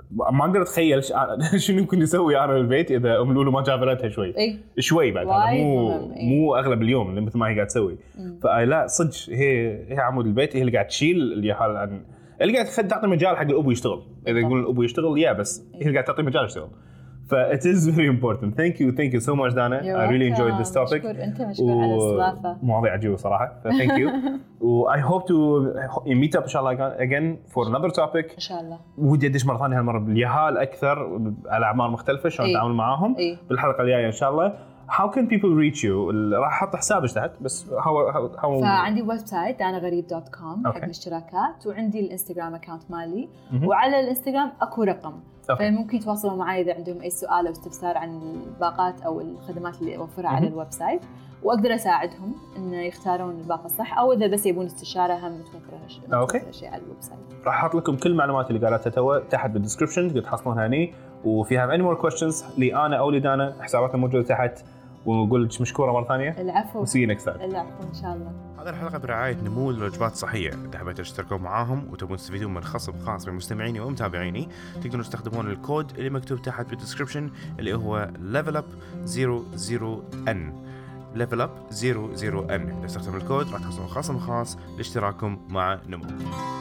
ما اقدر اتخيل شنو يمكن يسوي انا بالبيت اذا ام لولو ما جاب لها شوي اي شوي بعد هذا مو مو اغلب اليوم اللي مثل ما هي قاعد تسوي. فلا صدق هي هي عمود البيت، هي اللي قاعد تشيل اليهال عن اللي قاعد تخد تعطي مجال حق الابو يشتغل. اذا يقول الابو يشتغل يا بس هي اللي قاعد تعطي مجال يشتغل. ف it is very important. Thank you thank you so much Dana. I really enjoyed this topic. مشكور انت مشكور على الاستضافه. مواضيع عجيبه صراحه. Thank you. و I hope to meet up ان شاء الله again for another topic. ان شاء الله. ودي ادش مره ثانيه هالمره باليهال اكثر على اعمار مختلفه شلون نتعامل معاهم إيه؟ بالحلقه الجايه ان شاء الله. How can people reach you؟ راح احط حسابك تحت بس how how, how... فعندي ويب سايت دانا غريب دوت كوم حق الاشتراكات، وعندي الانستغرام اكاونت مالي م-م. وعلى الانستغرام اكو رقم أوكي. فممكن يتواصلوا معي اذا عندهم اي سؤال او استفسار عن الباقات او الخدمات اللي اوفرها م-م. على الويب سايت، واقدر اساعدهم ان يختارون الباقه الصح، او اذا بس يبون استشاره هم متوفره شيء على الويب سايت. راح احط لكم كل المعلومات اللي قالتها تو تحت بالدسكربشن تقدر تحصلونها هني، وفيها any more questions لي انا او لدانا حساباتنا موجوده تحت. ونقول لك مشكوره مره ثانيه. العفو. وسي نكست تايم. العفو ان شاء الله. هذه الحلقه برعايه نمو الوجبات الصحيه، اذا حبيتوا تشتركوا معاهم وتبون تستفيدون من خصم خاص بمستمعيني ومتابعيني تقدرون تستخدمون الكود اللي مكتوب تحت بالدسكربشن اللي هو level up زيرو زيرو ان level up زيرو زيرو ان. اذا استخدمتوا الكود راح تحصلون خصم خاص لاشتراككم مع نمو.